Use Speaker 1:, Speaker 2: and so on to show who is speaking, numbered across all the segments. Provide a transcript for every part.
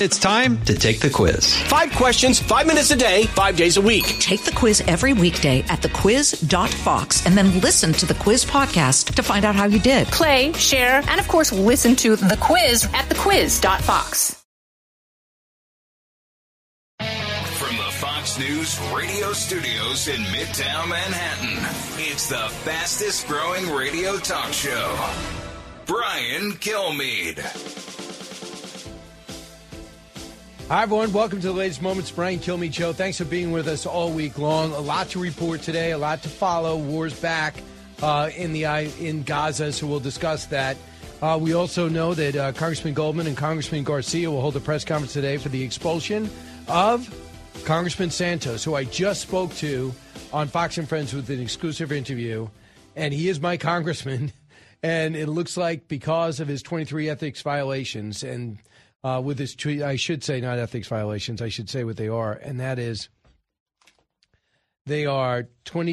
Speaker 1: It's time to take the quiz.
Speaker 2: 5 questions, 5 minutes a day, 5 days a week.
Speaker 3: Take the quiz every weekday at thequiz.fox and then listen to the quiz podcast to find out how you did.
Speaker 4: Play, share, and of course, listen to the quiz at thequiz.fox.
Speaker 5: From the Fox News radio studios in Midtown Manhattan, it's the fastest growing radio talk show. Brian Kilmeade.
Speaker 6: Hi, everyone. Welcome to the latest moments. Brian Kilmeade Show. Thanks for being with us all week long. A lot to report today, a lot to follow. War's back in Gaza, so we'll discuss that. We also know that Congressman Goldman and Congressman Garcia will hold a press conference today for the expulsion of Congressman Santos, who I just spoke to on Fox & Friends with an exclusive interview, and he is my congressman, and it looks like because of his 23 ethics violations and with his tweet, I should say not ethics violations, I should say what they are, and that is they are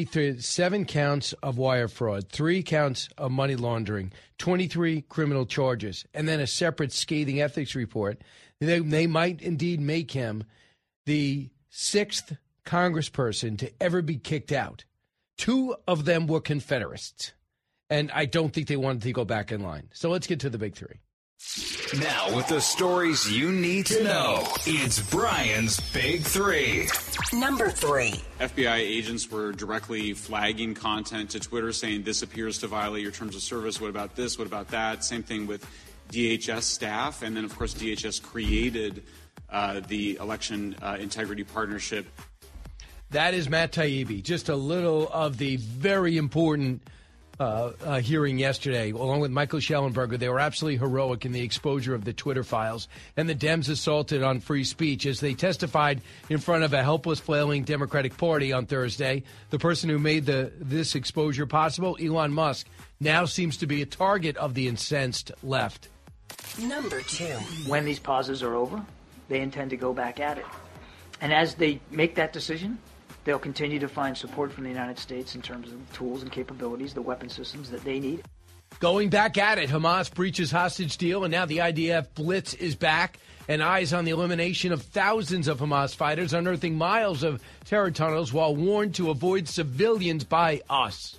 Speaker 6: 7 counts of wire fraud, 3 counts of money laundering, 23 criminal charges, and then a separate scathing ethics report. They might indeed make him the 6th congressperson to ever be kicked out. 2 of them were Confederates, and I don't think they wanted to go back in line. So let's get to the big 3.
Speaker 5: Now, with the stories you need to know, it's Brian's Big 3.
Speaker 3: Number 3.
Speaker 7: FBI agents were directly flagging content to Twitter saying this appears to violate your terms of service. What about this? What about that? Same thing with DHS staff. And then, of course, DHS created the Election Integrity Partnership.
Speaker 6: That is Matt Taibbi. Just a little of the very important hearing yesterday, along with Michael Schellenberger. They were absolutely heroic in the exposure of the Twitter files and the Dems assaulted on free speech as they testified in front of a helpless, flailing Democratic Party on Thursday. The person who made this exposure possible, Elon Musk, now seems to be a target of the incensed left.
Speaker 3: Number 2.
Speaker 8: When these pauses are over, they intend to go back at it. And as they make that decision, they'll continue to find support from the United States in terms of the tools and capabilities, the weapon systems that they need.
Speaker 6: Going back at it, Hamas breaches hostage deal, and now the IDF blitz is back, and eyes on the elimination of thousands of Hamas fighters unearthing miles of terror tunnels while warned to avoid civilians by us.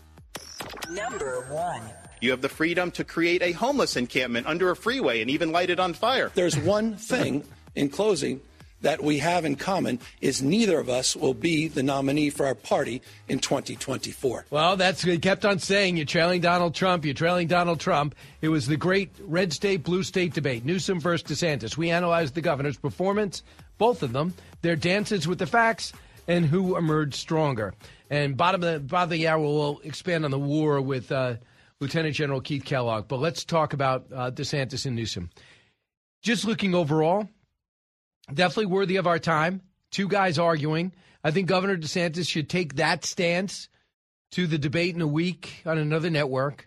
Speaker 3: Number 1.
Speaker 9: You have the freedom to create a homeless encampment under a freeway and even light it on fire.
Speaker 10: There's one thing, in closing, that we have in common is neither of us will be the nominee for our party in 2024.
Speaker 6: Well, that's what he kept on saying. You're trailing Donald Trump. You're trailing Donald Trump. It was the great red state, blue state debate, Newsom versus DeSantis. We analyzed the governor's performance, both of them, their dances with the facts, and who emerged stronger. And bottom of the hour, we'll expand on the war with Lieutenant General Keith Kellogg. But let's talk about DeSantis and Newsom. Just looking overall, definitely worthy of our time. 2 guys arguing. I think Governor DeSantis should take that stance to the debate in a week on another network.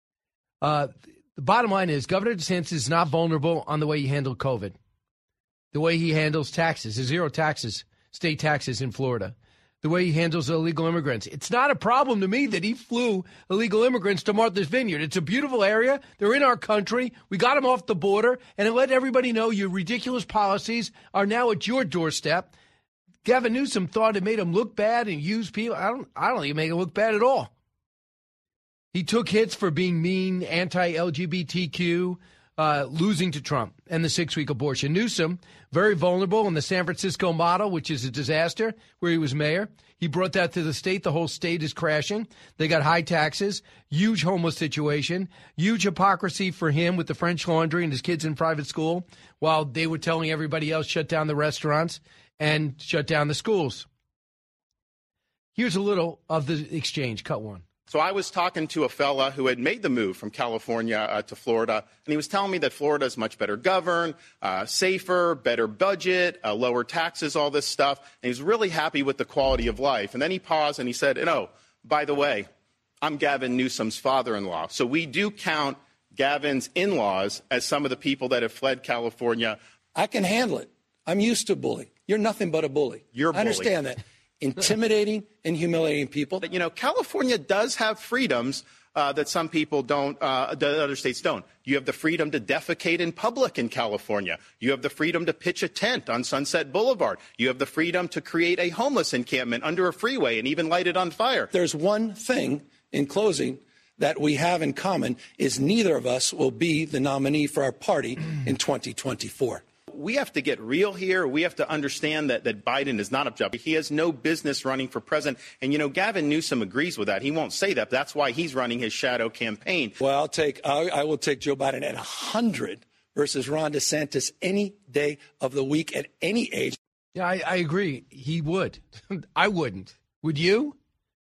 Speaker 6: The bottom line is Governor DeSantis is not vulnerable on the way he handled COVID, the way he handles taxes, the 0 taxes, state taxes in Florida, the way he handles illegal immigrants. It's not a problem to me that he flew illegal immigrants to Martha's Vineyard. It's a beautiful area. They're in our country. We got them off the border. And it let everybody know your ridiculous policies are now at your doorstep. Gavin Newsom thought it made him look bad and use people. I don't think it made him look bad at all. He took hits for being mean, anti-LGBTQ, losing to Trump and the 6-week abortion. Newsom, very vulnerable in the San Francisco model, which is a disaster, where he was mayor. He brought that to the state. The whole state is crashing. They got high taxes, huge homeless situation, huge hypocrisy for him with the French Laundry and his kids in private school, while they were telling everybody else shut down the restaurants and shut down the schools. Here's a little of the exchange. Cut 1.
Speaker 9: So I was talking to a fella who had made the move from California to Florida, and he was telling me that Florida is much better governed, safer, better budget, lower taxes, all this stuff. And he was really happy with the quality of life. And then he paused and he said, by the way, I'm Gavin Newsom's father-in-law. So we do count Gavin's in-laws as some of the people that have fled California.
Speaker 10: I can handle it. I'm used to bullying. You're nothing but a bully.
Speaker 9: You're a bully.
Speaker 10: I understand that. intimidating and humiliating people.
Speaker 9: You know, California does have freedoms that some people don't, that other states don't. You have the freedom to defecate in public in California. You have the freedom to pitch a tent on Sunset Boulevard. You have the freedom to create a homeless encampment under a freeway and even light it on fire.
Speaker 10: There's one thing, in closing, that we have in common is neither of us will be the nominee for our party in 2024.
Speaker 9: We have to get real here. We have to understand that Biden is not a job. He has no business running for president. And, you know, Gavin Newsom agrees with that. He won't say that, but that's why he's running his shadow campaign.
Speaker 10: Well, I will take Joe Biden at 100 versus Ron DeSantis any day of the week at any age.
Speaker 6: Yeah, I agree. He would. I wouldn't. Would you?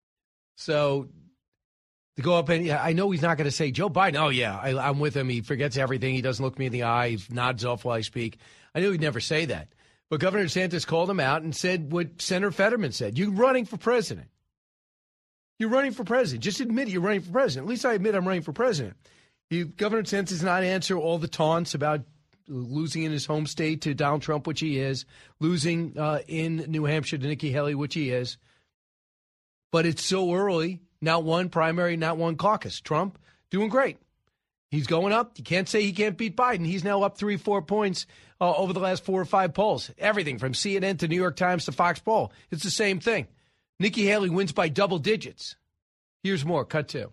Speaker 6: So to go up and I know he's not going to say Joe Biden. Oh, yeah, I'm with him. He forgets everything. He doesn't look me in the eye. He nods off while I speak. I knew he'd never say that. But Governor DeSantis called him out and said what Senator Fetterman said. You're running for president. You're running for president. Just admit you're running for president. At least I admit I'm running for president. Governor DeSantis does not answer all the taunts about losing in his home state to Donald Trump, which he is, losing in New Hampshire to Nikki Haley, which he is. But it's so early. Not one primary, not one caucus. Trump doing great. He's going up. You can't say he can't beat Biden. He's now up 3-4 points over the last 4 or 5 polls. Everything from CNN to New York Times to Fox Poll. It's the same thing. Nikki Haley wins by double digits. Here's more. Cut 2.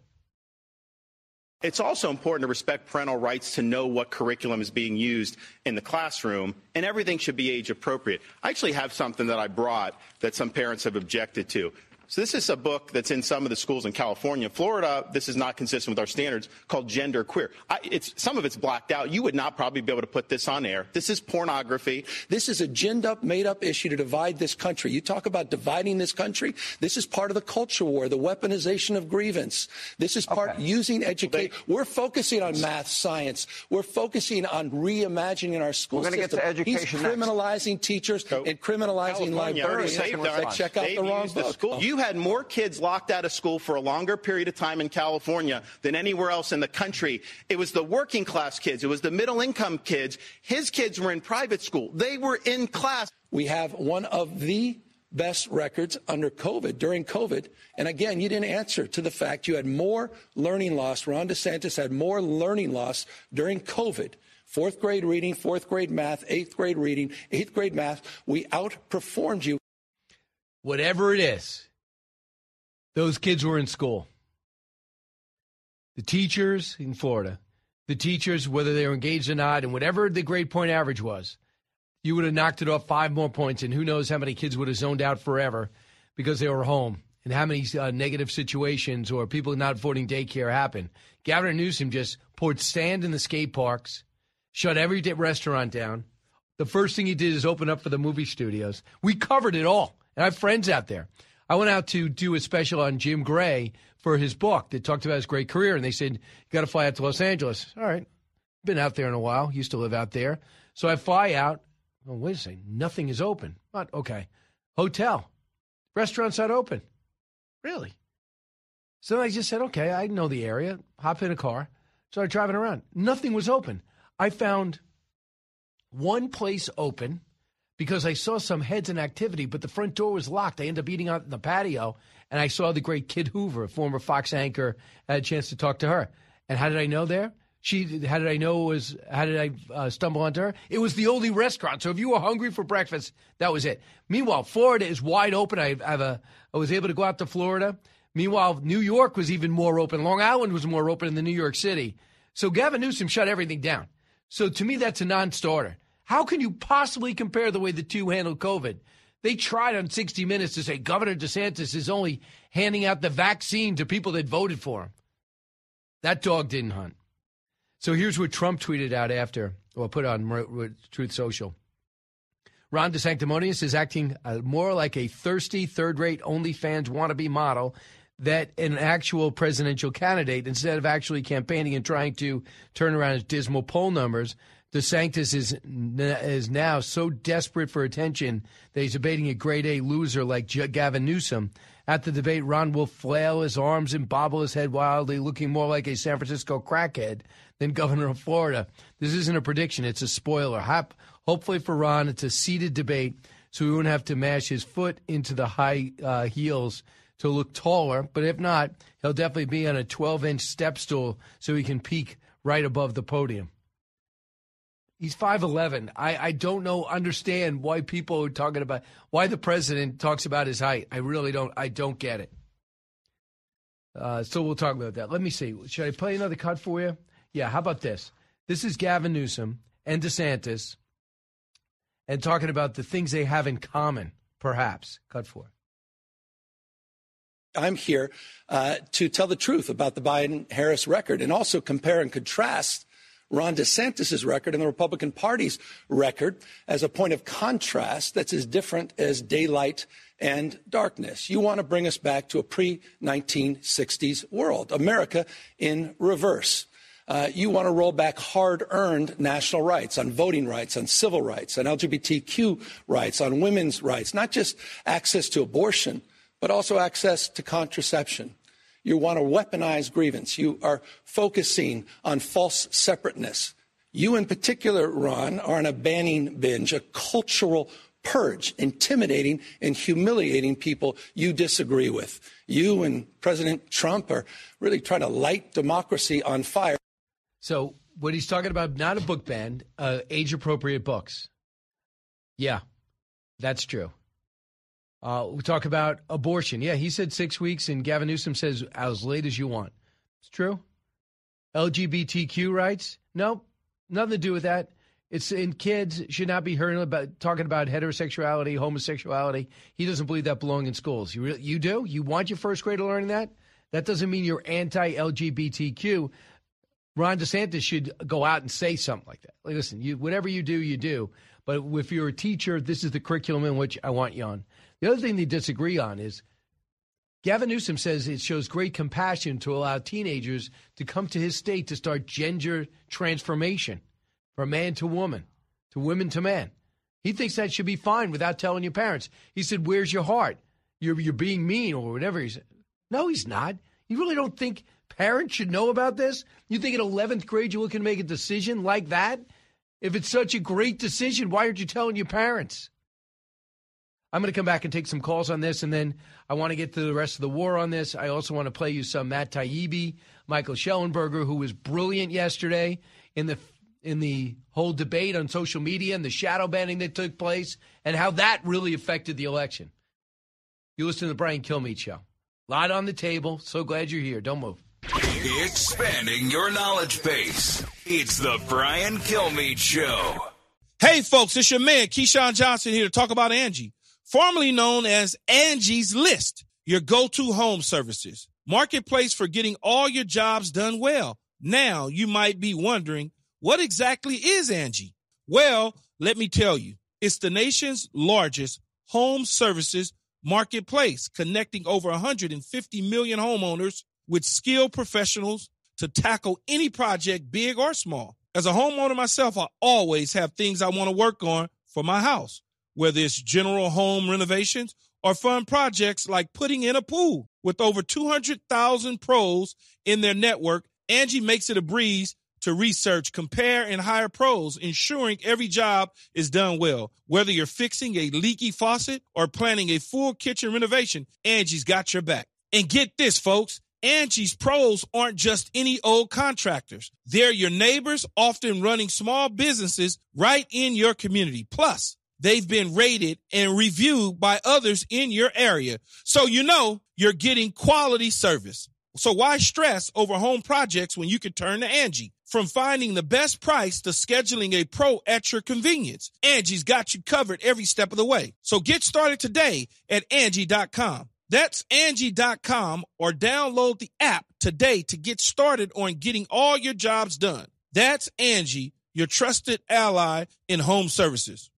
Speaker 9: It's also important to respect parental rights to know what curriculum is being used in the classroom, and everything should be age appropriate. I actually have something that I brought that some parents have objected to. So this is a book that's in some of the schools in California. Florida, this is not consistent with our standards, called Gender Queer. Some of it's blacked out. You would not probably be able to put this on air. This is pornography.
Speaker 10: This is a ginned-up, made-up issue to divide this country. You talk about dividing this country. This is part of the culture war, the weaponization of grievance. This is part using education. We're focusing on math, science. We're focusing on reimagining our school system.
Speaker 11: We're going to get to education.
Speaker 10: He's criminalizing teachers and criminalizing librarians that check out the wrong book.
Speaker 9: You had more kids locked out of school for a longer period of time in California than anywhere else in the country. It was the working class kids. It was the middle income kids. His kids were in private school. They were in class.
Speaker 10: We have one of the best records under COVID, during COVID. And again, you didn't answer to the fact you had more learning loss. Ron DeSantis had more learning loss during COVID. 4th grade reading, 4th grade math, 8th grade reading, 8th grade math. We outperformed you.
Speaker 6: Whatever it is. Those kids were in school. The teachers in Florida, the teachers, whether they were engaged or not, and whatever the grade point average was, you would have knocked it off 5 more points, and who knows how many kids would have zoned out forever because they were home, and how many negative situations or people not affording daycare happened. Gavin Newsom just poured sand in the skate parks, shut every restaurant down. The first thing he did is open up for the movie studios. We covered it all, and I have friends out there. I went out to do a special on Jim Gray for his book that talked about his great career, and they said, you got to fly out to Los Angeles. All right. Been out there in a while. Used to live out there. So I fly out. Oh, wait a second. Nothing is open. What? Okay. Hotel. Restaurant's not open. Really? So I just said, okay, I know the area. Hop in a car. Started driving around. Nothing was open. I found one place open because I saw some heads in activity, but the front door was locked. I ended up eating out in the patio, and I saw the great Kid Hoover, a former Fox anchor. I had a chance to talk to her. And how did I know there? How did I stumble onto her? It was the only restaurant. So if you were hungry for breakfast, that was it. Meanwhile, Florida is wide open. I was able to go out to Florida. Meanwhile, New York was even more open. Long Island was more open than New York City. So Gavin Newsom shut everything down. So to me, that's a non-starter. How can you possibly compare the way the two handled COVID? They tried on 60 Minutes to say Governor DeSantis is only handing out the vaccine to people that voted for him. That dog didn't hunt. So here's what Trump tweeted out after, or put on Truth Social. Ron DeSanctimonious is acting more like a thirsty, third-rate OnlyFans wannabe model than an actual presidential candidate. Instead of actually campaigning and trying to turn around his dismal poll numbers, DeSantis is now so desperate for attention that he's debating a grade A loser like Gavin Newsom. At the debate, Ron will flail his arms and bobble his head wildly, looking more like a San Francisco crackhead than governor of Florida. This isn't a prediction. It's a spoiler. Hopefully for Ron, it's a seated debate so he wouldn't have to mash his foot into the high heels to look taller. But if not, he'll definitely be on a 12-inch step stool so he can peek right above the podium. He's 5'11". I don't understand why people are talking about, why the president talks about his height. I really don't. I don't get it. So we'll talk about that. Let me see. Should I play another cut for you? Yeah, how about this? This is Gavin Newsom and DeSantis and talking about the things they have in common, perhaps. Cut 4.
Speaker 10: I'm here to tell the truth about the Biden-Harris record and also compare and contrast Ron DeSantis' record and the Republican Party's record as a point of contrast that's as different as daylight and darkness. You want to bring us back to a pre-1960s world, America in reverse. You want to roll back hard-earned national rights on voting rights, on civil rights, on LGBTQ rights, on women's rights, not just access to abortion, but also access to contraception. You want to weaponize grievance. You are focusing on false separateness. You in particular, Ron, are on a banning binge, a cultural purge, intimidating and humiliating people you disagree with. You and President Trump are really trying to light democracy on fire.
Speaker 6: So what he's talking about, not a book ban, age-appropriate books. Yeah, that's true. We talk about abortion. Yeah, he said 6 weeks, and Gavin Newsom says as late as you want. It's true. LGBTQ rights? No, nothing to do with that. It's in kids should not be heard about talking about heterosexuality, homosexuality. He doesn't believe that belong in schools. You do? You want your first grader learning that? That doesn't mean you're anti-LGBTQ. Ron DeSantis should go out and say something like that. Like, listen, whatever you do, you do. But if you're a teacher, this is the curriculum in which I want you on. The other thing they disagree on is Gavin Newsom says it shows great compassion to allow teenagers to come to his state to start gender transformation from man to woman, to women to man. He thinks that should be fine without telling your parents. He said, where's your heart? You're being mean or whatever he said. No, he's not. You really don't think parents should know about this? You think in 11th grade you're looking to make a decision like that? If it's such a great decision, why aren't you telling your parents? I'm going to come back and take some calls on this, and then I want to get to the rest of the war on this. I also want to play you some Matt Taibbi, Michael Schellenberger, who was brilliant yesterday in the whole debate on social media and the shadow banning that took place and how that really affected the election. You listen to the Brian Kilmeade Show. A lot on the table. So glad you're here. Don't move.
Speaker 5: Expanding your knowledge base. It's the Brian Kilmeade Show.
Speaker 11: Hey, folks, it's your man, Keyshawn Johnson, here to talk about Angie, formerly known as Angie's List, your go-to home services. Marketplace for getting all your jobs done well. Now, you might be wondering, what exactly is Angie? Well, let me tell you. It's the nation's largest home services marketplace, connecting over 150 million homeowners with skilled professionals to tackle any project, big or small. As a homeowner myself, I always have things I want to work on for my house, whether it's general home renovations or fun projects like putting in a pool. With over 200,000 pros in their network, Angie makes it a breeze to research, compare, and hire pros, ensuring every job is done well. Whether you're fixing a leaky faucet or planning a full kitchen renovation, Angie's got your back. And get this, folks. Angie's pros aren't just any old contractors. They're your neighbors, often running small businesses right in your community. Plus, they've been rated and reviewed by others in your area. So you know you're getting quality service. So why stress over home projects when you can turn to Angie? From finding the best price to scheduling a pro at your convenience, Angie's got you covered every step of the way. So get started today at Angie.com. That's Angie.com, or download the app today to get started on getting all your jobs done. That's Angie, your trusted ally in home services.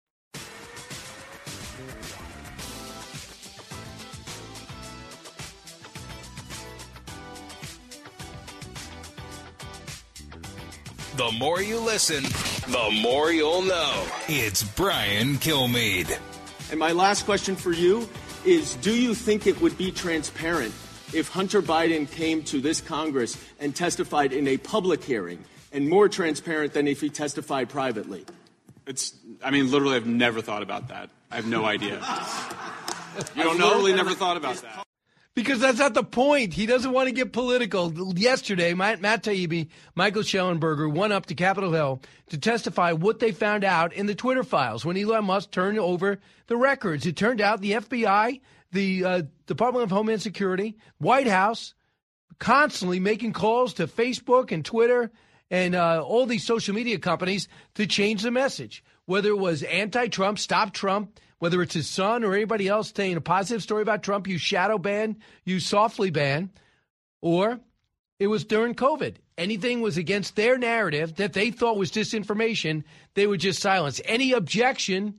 Speaker 5: The more you listen, the more you'll know. It's Brian Kilmeade.
Speaker 2: And my last question for you is, do you think it would be transparent if Hunter Biden came to this Congress and testified in a public hearing, and more transparent than if he testified privately?
Speaker 7: Literally, I've never thought about that. I have no idea. You don't know? Literally never thought about that.
Speaker 6: Because that's not the point. He doesn't want to get political. Yesterday, Matt Taibbi, Michael Shellenberger went up to Capitol Hill to testify what they found out in the Twitter files when Elon Musk turned over the records. It turned out the FBI, the Department of Homeland Security, White House, constantly making calls to Facebook and Twitter and all these social media companies to change the message. Whether it was anti-Trump, stop Trump, whether it's his son or anybody else saying a positive story about Trump, you shadow ban, you softly ban, or it was during COVID. Anything was against their narrative that they thought was disinformation, they would just silence. Any objection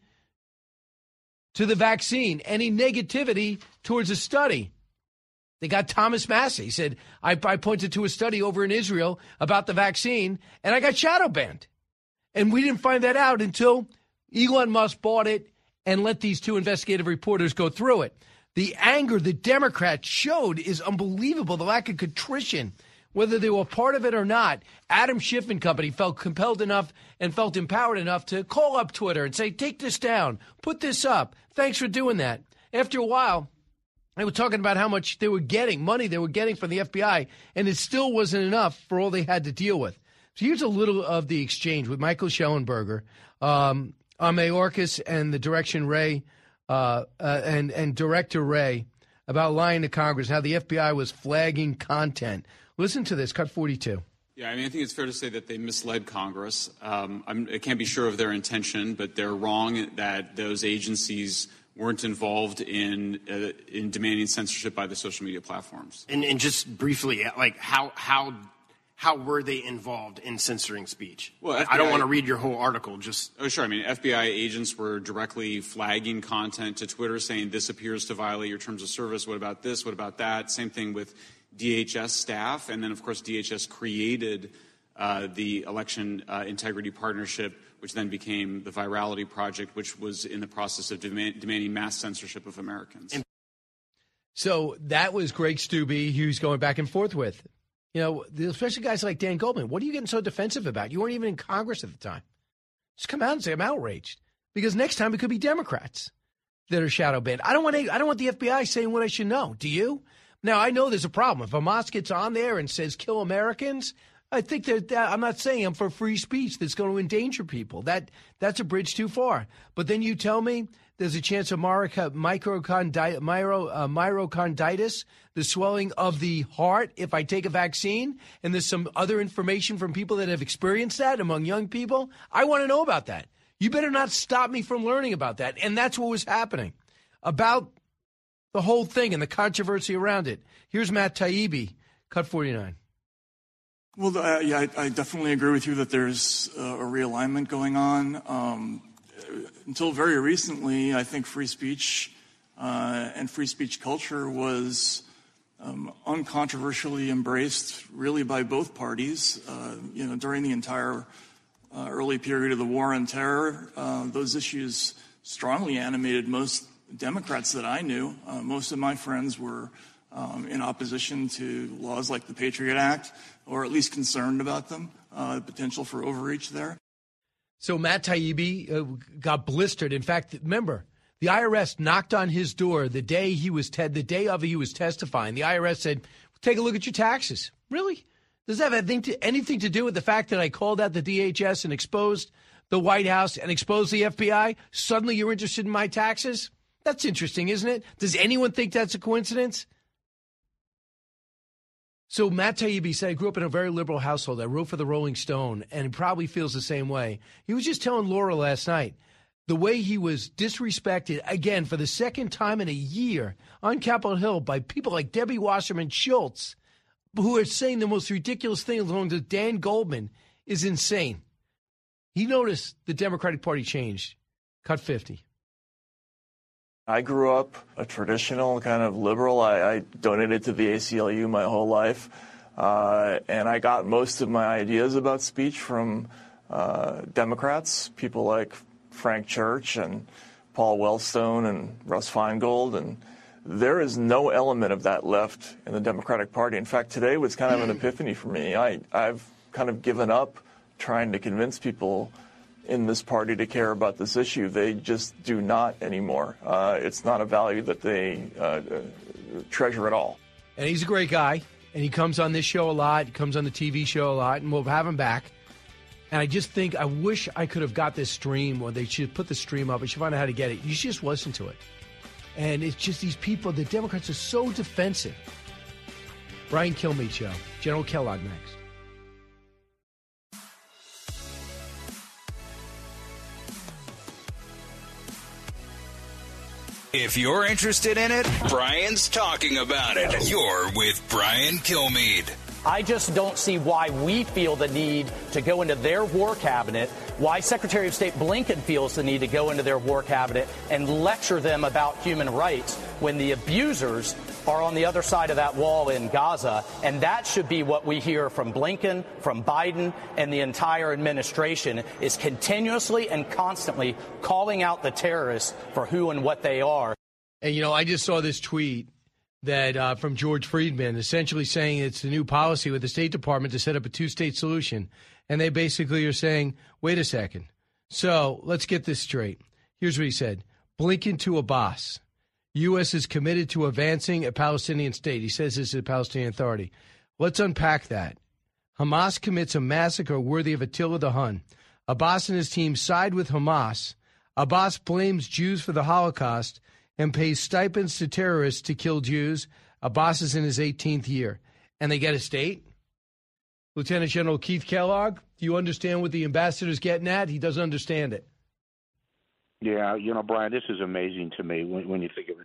Speaker 6: to the vaccine, any negativity towards a study. They got Thomas Massey. He said, I pointed to a study over in Israel about the vaccine, and I got shadow banned. And we didn't find that out until Elon Musk bought it and let these two investigative reporters go through it. The anger the Democrats showed is unbelievable, the lack of contrition, whether they were part of it or not. Adam Schiff and company felt compelled enough and felt empowered enough to call up Twitter and say, take this down, put this up. Thanks for doing that. After a while, they were talking about how much they were getting, money they were getting from the FBI, and it still wasn't enough for all they had to deal with. So here's a little of the exchange with Michael Shellenberger, Mayorkas and the Direction Wray, and Director Wray about lying to Congress, how the FBI was flagging content. Listen to this, cut 42.
Speaker 7: Yeah, I think it's fair to say that they misled Congress. I can't be sure of their intention, but they're wrong that those agencies weren't involved in demanding censorship by the social media platforms.
Speaker 12: And just briefly, like how were they involved in censoring speech? Well, FBI, I don't want to read your whole article.
Speaker 7: Sure. FBI agents were directly flagging content to Twitter saying this appears to violate your terms of service. What about this? What about that? Same thing with DHS staff. And then, of course, DHS created the Election Integrity Partnership, which then became the Virality Project, which was in the process of demanding mass censorship of Americans.
Speaker 6: So that was Greg Steube, who's going back and forth with. Especially guys like Dan Goldman. What are you getting so defensive about? You weren't even in Congress at the time. Just come out and say, I'm outraged. Because next time it could be Democrats that are shadow banned. I don't want the FBI saying what I should know. Do you? Now, I know there's a problem. If Hamas gets on there and says kill Americans, I think that I'm not saying I'm for free speech that's going to endanger people. That's a bridge too far. But then you tell me there's a chance of myocarditis, the swelling of the heart if I take a vaccine, and there's some other information from people that have experienced that among young people. I want to know about that. You better not stop me from learning about that. And that's what was happening about the whole thing and the controversy around it. Here's Matt Taibbi, cut 49.
Speaker 13: Well, I definitely agree with you that there's a realignment going on. Until very recently, I think free speech and free speech culture was uncontroversially embraced really by both parties. During the entire early period of the war on terror, those issues strongly animated most Democrats that I knew. Most of my friends were in opposition to laws like the Patriot Act, or at least concerned about them, the potential for overreach there.
Speaker 6: So Matt Taibbi got blistered. In fact, remember, the IRS knocked on his door the day he was testifying. The IRS said, take a look at your taxes. Really? Does that have anything to do with the fact that I called out the DHS and exposed the White House and exposed the FBI? Suddenly you're interested in my taxes? That's interesting, isn't it? Does anyone think that's a coincidence? So Matt Taibbi said, I grew up in a very liberal household. I wrote for the Rolling Stone, and he probably feels the same way. He was just telling Laura last night the way he was disrespected, again, for the second time in a year on Capitol Hill by people like Debbie Wasserman Schultz, who are saying the most ridiculous things along with Dan Goldman, is insane. He noticed the Democratic Party changed. Cut 50.
Speaker 14: I grew up a traditional kind of liberal. I donated to the ACLU my whole life, and I got most of my ideas about speech from Democrats, people like Frank Church and Paul Wellstone and Russ Feingold, and there is no element of that left in the Democratic Party. In fact, today was kind of an epiphany for me. I've kind of given up trying to convince people in this party to care about this issue. They just do not anymore. It's not a value that they treasure at all.
Speaker 6: And he's a great guy, and he comes on this show a lot. He comes on the TV show a lot, and we'll have him back. And I just think, I wish I could have got this stream, or they should put the stream up. I should find out how to get it. You should just listen to it. And it's just these people, the Democrats are so defensive. Brian Kilmeade Show. General Kellogg next.
Speaker 5: If you're interested in it, Brian's talking about it. You're with Brian Kilmeade.
Speaker 15: I just don't see why we feel the need to go into their war cabinet, why Secretary of State Blinken feels the need to go into their war cabinet and lecture them about human rights when the abusers are on the other side of that wall in Gaza. And that should be what we hear from Blinken, from Biden, and the entire administration, is continuously and constantly calling out the terrorists for who and what they are.
Speaker 6: And, I just saw this tweet that from George Friedman, essentially saying it's the new policy with the State Department to set up a two-state solution. And they basically are saying, wait a second. So let's get this straight. Here's what he said. Blinken to Abbas. U.S. is committed to advancing a Palestinian state. He says this is a Palestinian Authority. Let's unpack that. Hamas commits a massacre worthy of Attila the Hun. Abbas and his team side with Hamas. Abbas blames Jews for the Holocaust and pays stipends to terrorists to kill Jews. Abbas is in his 18th year. And they get a state? Lieutenant General Keith Kellogg, do you understand what the ambassador's getting at? He doesn't understand it.
Speaker 16: Yeah, Brian, this is amazing to me when you think of it.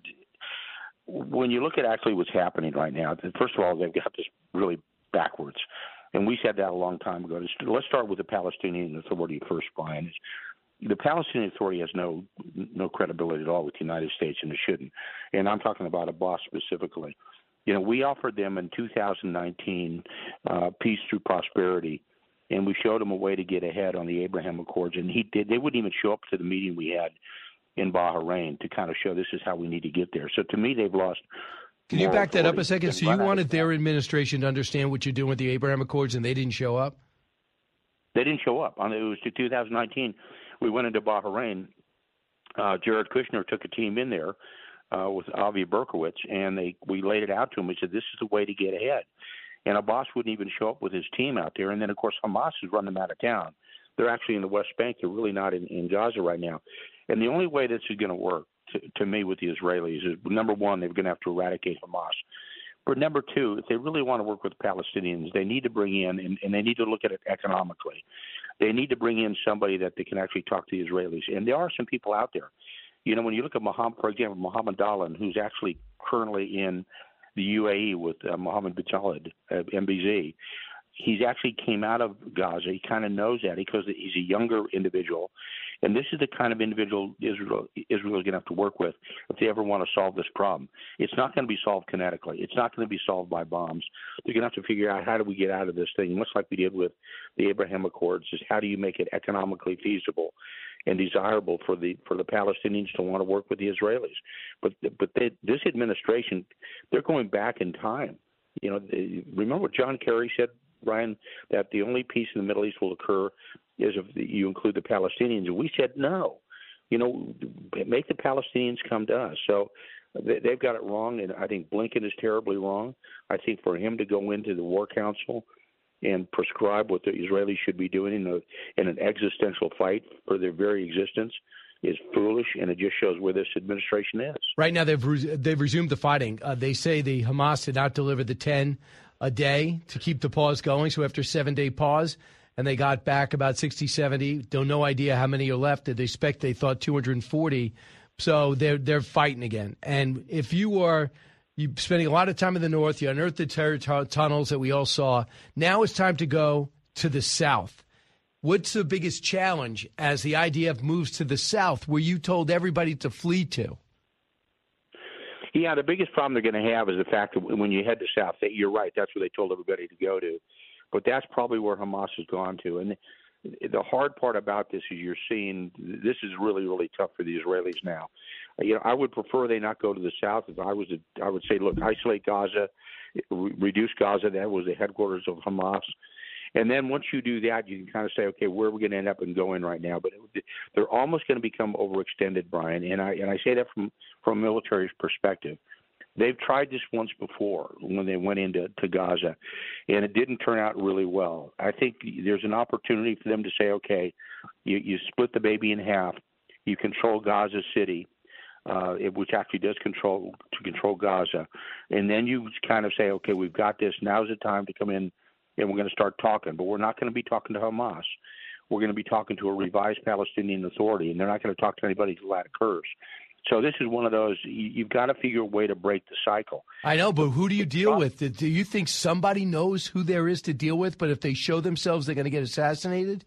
Speaker 16: When you look at actually what's happening right now, first of all, they've got this really backwards. And we said that a long time ago. Let's start with the Palestinian Authority first, Brian. The Palestinian Authority has no credibility at all with the United States, and it shouldn't. And I'm talking about Abbas specifically. We offered them in 2019 peace through prosperity, and we showed them a way to get ahead on the Abraham Accords. And they wouldn't even show up to the meeting we had in Bahrain to kind of show this is how we need to get there. So to me, they've lost.
Speaker 6: Can you back that up a second? So you wanted their administration to understand what you're doing with the Abraham Accords, and they didn't show up?
Speaker 16: They didn't show up. It was 2019. We went into Bahrain. Jared Kushner took a team in there with Avi Berkowitz, and we laid it out to him. We said, this is the way to get ahead. And Abbas wouldn't even show up with his team out there. And then, of course, Hamas has run them out of town. They're actually in the West Bank. They're really not in Gaza right now. And the only way this is going to work, to me, with the Israelis is, number one, they're going to have to eradicate Hamas. But number two, if they really want to work with Palestinians, they need to bring in, and they need to look at it economically. They need to bring in somebody that they can actually talk to the Israelis. And there are some people out there. When you look at for example, Mohammed Dalan, who's actually currently in the UAE with Mohammed bin Zayed, MBZ, he's actually came out of Gaza. He kind of knows that because he's a younger individual. And this is the kind of individual Israel is going to have to work with if they ever want to solve this problem. It's not going to be solved kinetically. It's not going to be solved by bombs. They're going to have to figure out, how do we get out of this thing, much like we did with the Abraham Accords, is how do you make it economically feasible and desirable for the Palestinians to want to work with the Israelis. But this administration, they're going back in time. Remember what John Kerry said, Ryan, that the only peace in the Middle East will occur is if you include the Palestinians. And we said no. Make the Palestinians come to us. So they've got it wrong, and I think Blinken is terribly wrong. I think for him to go into the War Council and prescribe what the Israelis should be doing in an existential fight for their very existence is foolish, and it just shows where this administration is.
Speaker 6: Right now, they've resumed the fighting. They say the Hamas did not deliver the 10 a day to keep the pause going. So after a 7-day pause, and they got back about 60, 70. No idea how many are left. They thought 240. So they're fighting again. And if you're spending a lot of time in the north, you unearthed the terror tunnels that we all saw. Now it's time to go to the south. What's the biggest challenge as the IDF moves to the south, where you told everybody to flee to?
Speaker 16: Yeah, the biggest problem they're going to have is the fact that when you head to south, you're right, that's where they told everybody to go to. But that's probably where Hamas has gone to. And the hard part about this is you're seeing this is really, really tough for the Israelis now. I would prefer they not go to the south. If I would say, look, isolate Gaza, reduce Gaza. That was the headquarters of Hamas. And then once you do that, you can kind of say, okay, where are we going to end up and go in right now? But they're almost going to become overextended, Brian. And I say that from a military's perspective. They've tried this once before when they went into Gaza, and it didn't turn out really well. I think there's an opportunity for them to say, okay, you split the baby in half, you control Gaza City, which actually does control Gaza, and then you kind of say, okay, we've got this. Now's the time to come in, and we're going to start talking. But we're not going to be talking to Hamas. We're going to be talking to a revised Palestinian Authority, and they're not going to talk to anybody until that occurs. So this is one of those, you've got to figure a way to break the cycle.
Speaker 6: I know, but who do you deal with? Do you think somebody knows who there is to deal with, but if they show themselves, they're going to get assassinated?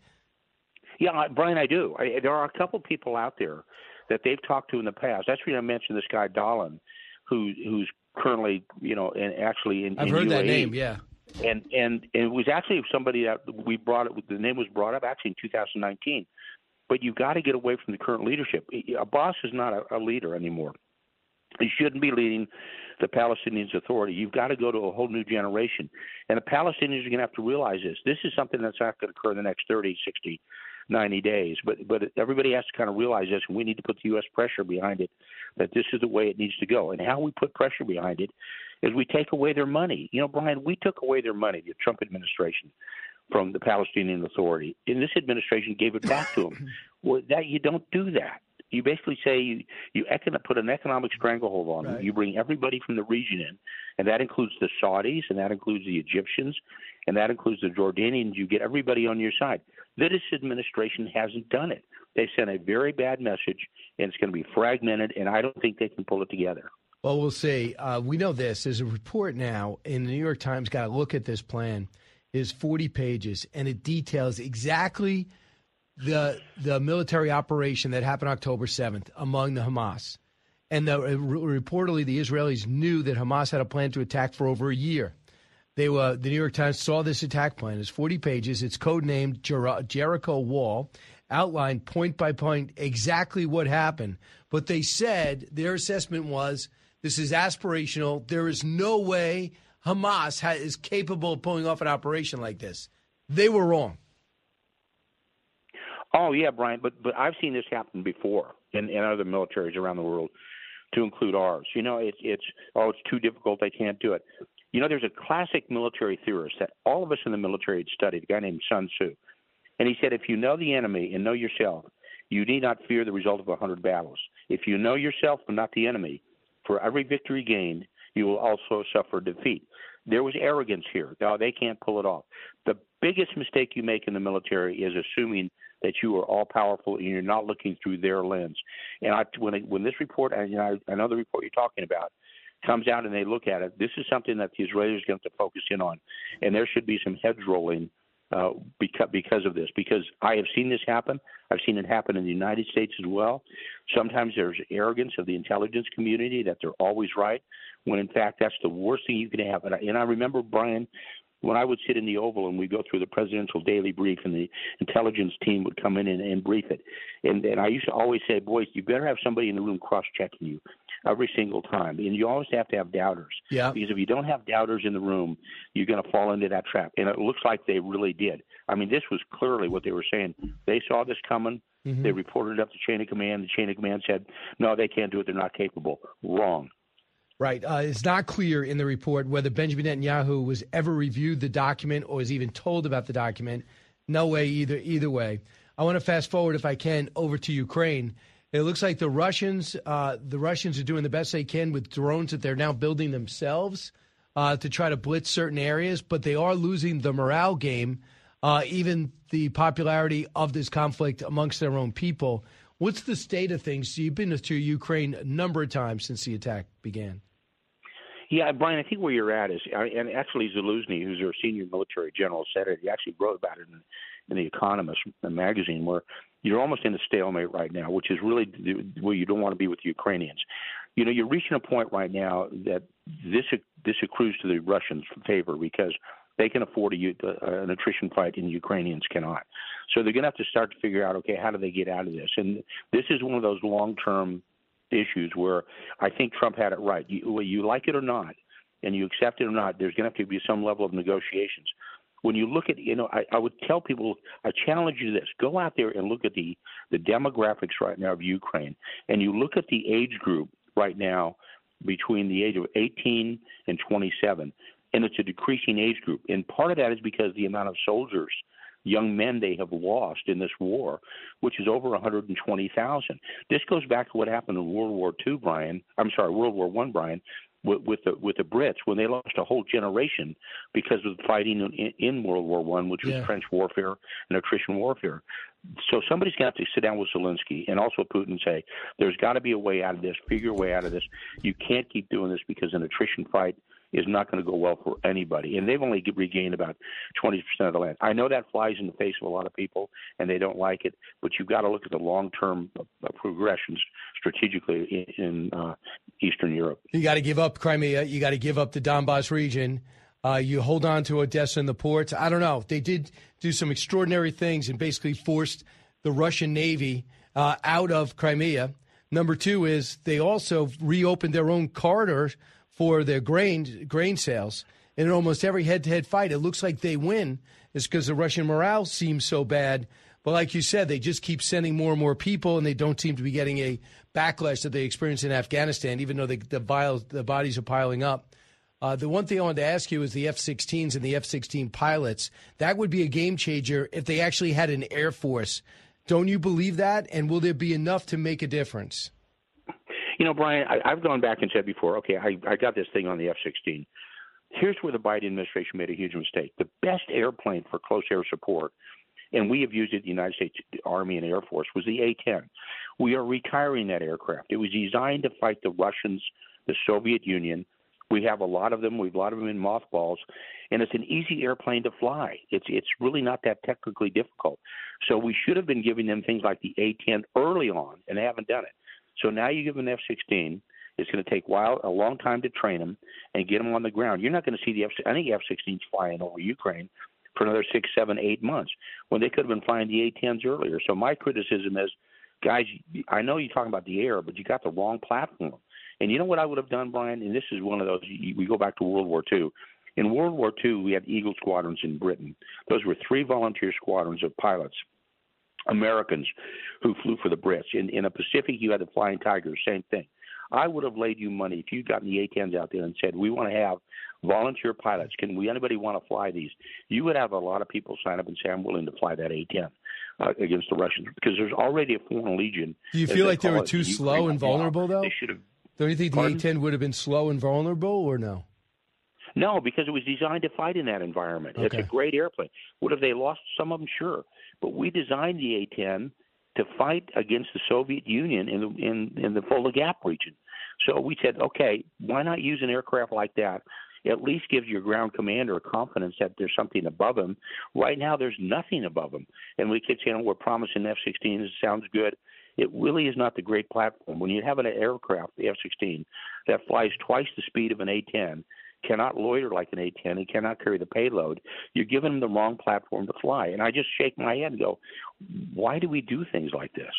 Speaker 16: Yeah, Brian, I do. There are a couple people out there that they've talked to in the past. That's why I mentioned this guy, Dolan, who's currently, and actually in
Speaker 6: I've heard
Speaker 16: UAE.
Speaker 6: that name, yeah.
Speaker 16: And it was actually somebody that the name was brought up actually in 2019. But you've got to get away from the current leadership. Abbas is not a leader anymore. He shouldn't be leading the Palestinians Authority. You've got to go to a whole new generation. And the Palestinians are going to have to realize this. This is something that's not going to occur in the next 30, 60, 90 days. But everybody has to kind of realize this, and we need to put the U.S. pressure behind it, that this is the way it needs to go. And how we put pressure behind it is we take away their money. Brian, we took away their money, the Trump administration, from the Palestinian Authority. And this administration gave it back to them. Well, you don't do that. You basically say you put an economic stranglehold on them. You bring everybody from the region in, and that includes the Saudis, and that includes the Egyptians, and that includes the Jordanians. You get everybody on your side. This administration hasn't done it. They sent a very bad message, and it's going to be fragmented, and I don't think they can pull it together.
Speaker 6: Well, we'll see. We know this. There's a report now in the New York Times, got to look at this plan. Is 40 pages, and it details exactly the military operation that happened October 7th among the Hamas. And reportedly, the Israelis knew that Hamas had a plan to attack for over a year. The New York Times saw this attack plan. It's 40 pages. It's codenamed Jericho Wall, outlined point by point exactly what happened. But they said their assessment was this is aspirational. There is no way Hamas is capable of pulling off an operation like this. They were wrong.
Speaker 16: Oh, yeah, Brian, but I've seen this happen before in other militaries around the world, to include ours. It's too difficult, I can't do it. There's a classic military theorist that all of us in the military had studied, a guy named Sun Tzu. And he said, if you know the enemy and know yourself, you need not fear the result of 100 battles. If you know yourself but not the enemy, for every victory gained, you will also suffer defeat. There was arrogance here. No, they can't pull it off. The biggest mistake you make in the military is assuming that you are all-powerful and you're not looking through their lens. And when this report, and I know the report you're talking about, comes out and they look at it, this is something that the Israelis are going to have to focus in on. And there should be some heads rolling because of this, because I have seen this happen. I've seen it happen in the United States as well. Sometimes there's arrogance of the intelligence community that they're always right, when in fact that's the worst thing you can have. And I remember, Brian, when I would sit in the Oval and we'd go through the presidential daily brief and the intelligence team would come in and brief it. And I used to always say, boys, you better have somebody in the room cross-checking you every single time. And you always have to have doubters.
Speaker 6: Yeah.
Speaker 16: Because if you don't have doubters in the room, you're going to fall into that trap. And it looks like they really did. I mean, this was clearly what they were saying. They saw this coming. Mm-hmm. They reported it up to chain of command. The chain of command said, no, they can't do it. They're not capable. Wrong.
Speaker 6: Right. It's not clear in the report whether Benjamin Netanyahu was ever reviewed the document or was even told about the document. No way either way. I want to fast forward, if I can, over to Ukraine. It looks like the Russians are doing the best they can with drones that they're now building themselves to try to blitz certain areas, but they are losing the morale game, even the popularity of this conflict amongst their own people. What's the state of things? You've been to Ukraine a number of times since the attack began.
Speaker 16: Yeah, Brian, I think where you're at is, and actually Zaluzny, who's our senior military general, said it. He actually wrote about it in The Economist magazine, where you're almost in a stalemate right now, which is really where you don't want to be with the Ukrainians. You're reaching a point right now that this accrues to the Russians' favor because they can afford an attrition fight and the Ukrainians cannot. So they're going to have to start to figure out, okay, how do they get out of this? And this is one of those long-term issues where I think Trump had it right. You like it or not, and you accept it or not, there's going to have to be some level of negotiations. when you look at, I would tell people, I challenge you to this. Go out there and look at the demographics right now of Ukraine, and you look at the age group right now between the age of 18 and 27, and it's a decreasing age group. And part of that is because the amount of soldiers, young men they have lost in this war, which is over 120,000. This goes back to what happened in World War I, Brian, with the Brits when they lost a whole generation because of the fighting in World War I, which was trench warfare and attrition warfare. So somebody's got to sit down with Zelensky and also Putin and say, there's got to be a way out of this, figure a way out of this. You can't keep doing this because an attrition fight is not going to go well for anybody. And they've only regained about 20% of the land. I know that flies in the face of a lot of people, and they don't like it, but you've got to look at the long-term progressions strategically in Eastern Europe.
Speaker 6: You got to give up Crimea. You got to give up the Donbass region. You hold on to Odessa and the ports. I don't know. They did do some extraordinary things and basically forced the Russian Navy out of Crimea. Number two is they also reopened their own corridor for their grain sales. And in almost every head-to-head fight, it looks like they win. It's because the Russian morale seems so bad. But like you said, they just keep sending more and more people, and they don't seem to be getting a backlash that they experienced in Afghanistan, even though the bodies are piling up. The one thing I wanted to ask you is the F-16s and the F-16 pilots. That would be a game changer if they actually had an Air Force. Don't you believe that? And will there be enough to make a difference?
Speaker 16: Brian, I've gone back and said before, okay, I got this thing on the F-16. Here's where the Biden administration made a huge mistake. The best airplane for close air support, and we have used it in the United States Army and Air Force, was the A-10. We are retiring that aircraft. It was designed to fight the Russians, the Soviet Union. We have a lot of them. We have a lot of them in mothballs, and it's an easy airplane to fly. It's really not that technically difficult. So we should have been giving them things like the A-10 early on, and they haven't done it. So now you give them an F-16. It's going to take a long time to train them and get them on the ground. You're not going to see any F-16s flying over Ukraine for another 6, 7, 8 months when they could have been flying the A-10s earlier. So my criticism is, guys, I know you're talking about the air, but you got the wrong platform. And you know what I would have done, Brian? And this is one of those, we go back to World War II. In World War II, we had Eagle squadrons in Britain. Those were 3 volunteer squadrons of pilots, Americans, who flew for the Brits. In the Pacific, you had the Flying Tigers, same thing. I would have laid you money if you'd gotten the A-10s out there and said, we want to have volunteer pilots. Anybody want to fly these? You would have a lot of people sign up and say, I'm willing to fly that A-10 against the Russians, because there's already a foreign legion.
Speaker 6: Do you feel like they were too slow and vulnerable, though?
Speaker 16: They should have.
Speaker 6: Don't you think the A-10 would have been slow and vulnerable, or no?
Speaker 16: No, because it was designed to fight in that environment. Okay. It's a great airplane. What if they lost some of them? Sure. But we designed the A-10 to fight against the Soviet Union in the Fulda Gap region. So we said, okay, why not use an aircraft like that? It at least gives your ground commander a confidence that there's something above him. Right now, there's nothing above him. And we keep saying, we're promising F-16s. It sounds good. It really is not the great platform. When you have an aircraft, the F-16, that flies twice the speed of an A-10, cannot loiter like an A-10, and cannot carry the payload, you're giving them the wrong platform to fly. And I just shake my head and go, why do we do things like this?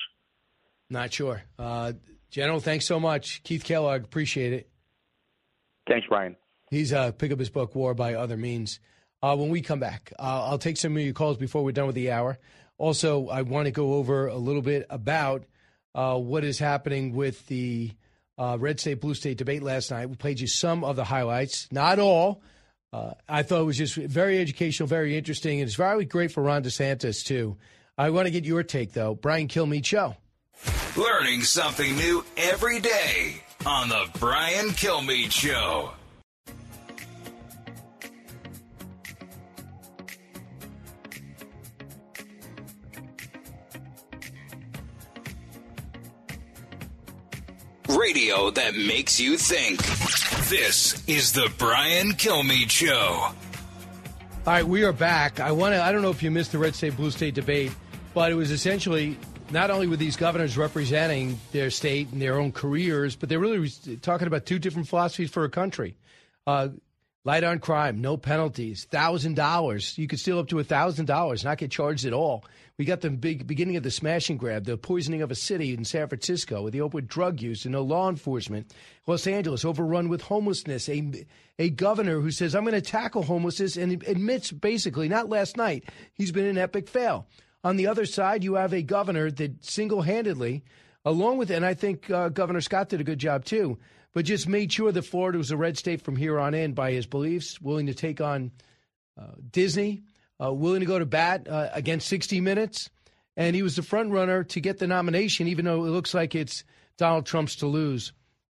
Speaker 6: Not sure. General, thanks so much. Keith Kellogg, appreciate it.
Speaker 16: Thanks, Brian.
Speaker 6: He's pick up his book, War by Other Means. When we come back, I'll take some of your calls before we're done with the hour. Also, I want to go over a little bit about what is happening with the Red State, Blue State debate last night. We played you some of the highlights, not all. I thought it was just very educational, very interesting, and it's very great for Ron DeSantis, too. I want to get your take, though. Brian Kilmeade Show.
Speaker 5: Learning something new every day on the Brian Kilmeade Show. Radio that makes you think. This is the Brian Kilmeade Show.
Speaker 6: All right, we are back. I don't know if you missed the Red State, Blue State debate, but it was essentially not only were these governors representing their state and their own careers, but they really were talking about two different philosophies for a country. Light on crime, no penalties, $1,000. You could steal up to $1,000, not get charged at all. We got the big beginning of the smash and grab, the poisoning of a city in San Francisco with the opioid drug use and no law enforcement. Los Angeles overrun with homelessness. A governor who says, I'm going to tackle homelessness and admits basically, not last night, he's been an epic fail. On the other side, you have a governor that single-handedly, along with, and I think Governor Scott did a good job too, but just made sure that Florida was a red state from here on in by his beliefs, willing to take on Disney, willing to go to bat against 60 Minutes. And he was the front runner to get the nomination, even though it looks like it's Donald Trump's to lose.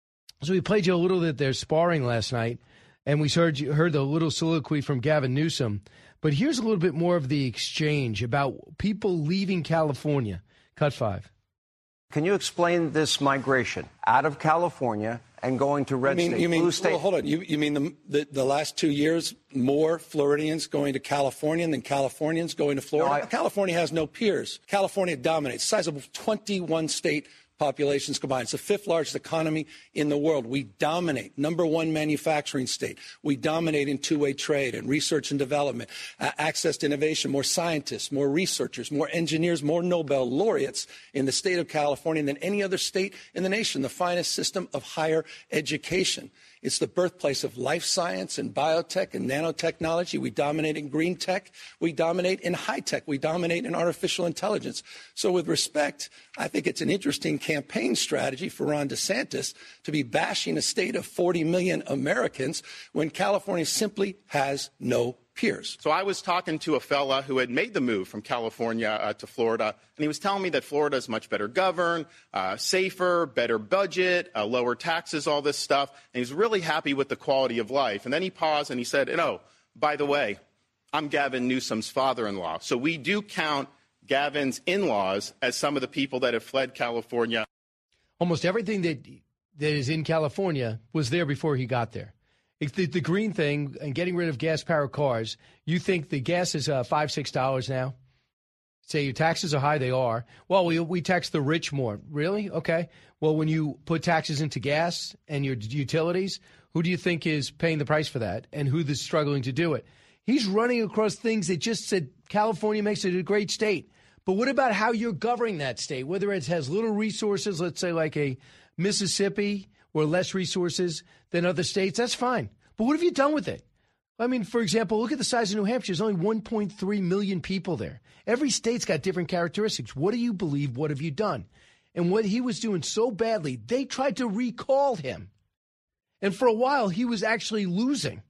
Speaker 6: So we played you a little bit their sparring last night, and we heard the little soliloquy from Gavin Newsom. But here's a little bit more of the exchange about people leaving California. Cut 5.
Speaker 17: Can you explain this migration out of California and going to red state, blue state?
Speaker 10: Well, hold on. You mean the last 2 years, more Floridians going to California than Californians going to Florida? No, California has no peers. California dominates. Size of 21 state populations combined. It's the fifth largest economy in the world. We dominate. Number one manufacturing state. We dominate in two-way trade and research and development, access to innovation, more scientists, more researchers, more engineers, more Nobel laureates in the state of California than any other state in the nation, the finest system of higher education. It's the birthplace of life science and biotech and nanotechnology. We dominate in green tech. We dominate in high tech. We dominate in artificial intelligence. So with respect, I think it's an interesting campaign strategy for Ron DeSantis to be bashing a state of 40 million Americans when California simply has no peers.
Speaker 9: So I was talking to a fella who had made the move from California to Florida, and he was telling me that Florida is much better governed, safer, better budget, lower taxes, all this stuff. And he's really happy with the quality of life. And then he paused and he said, by the way, I'm Gavin Newsom's father-in-law. So we do count Gavin's in-laws as some of the people that have fled California.
Speaker 6: Almost everything that is in California was there before he got there. The green thing and getting rid of gas-powered cars, you think the gas is $5, $6 now? Say your taxes are high, they are. Well, we tax the rich more. Really? Okay. Well, when you put taxes into gas and your utilities, who do you think is paying the price for that and who is struggling to do it? He's running across things that just said California makes it a great state. But what about how you're governing that state? Whether it has little resources, let's say like a Mississippi, or less resources than other states, that's fine. But what have you done with it? I mean, for example, look at the size of New Hampshire. There's only 1.3 million people there. Every state's got different characteristics. What do you believe? What have you done? And what he was doing so badly, they tried to recall him. And for a while, he was actually losing.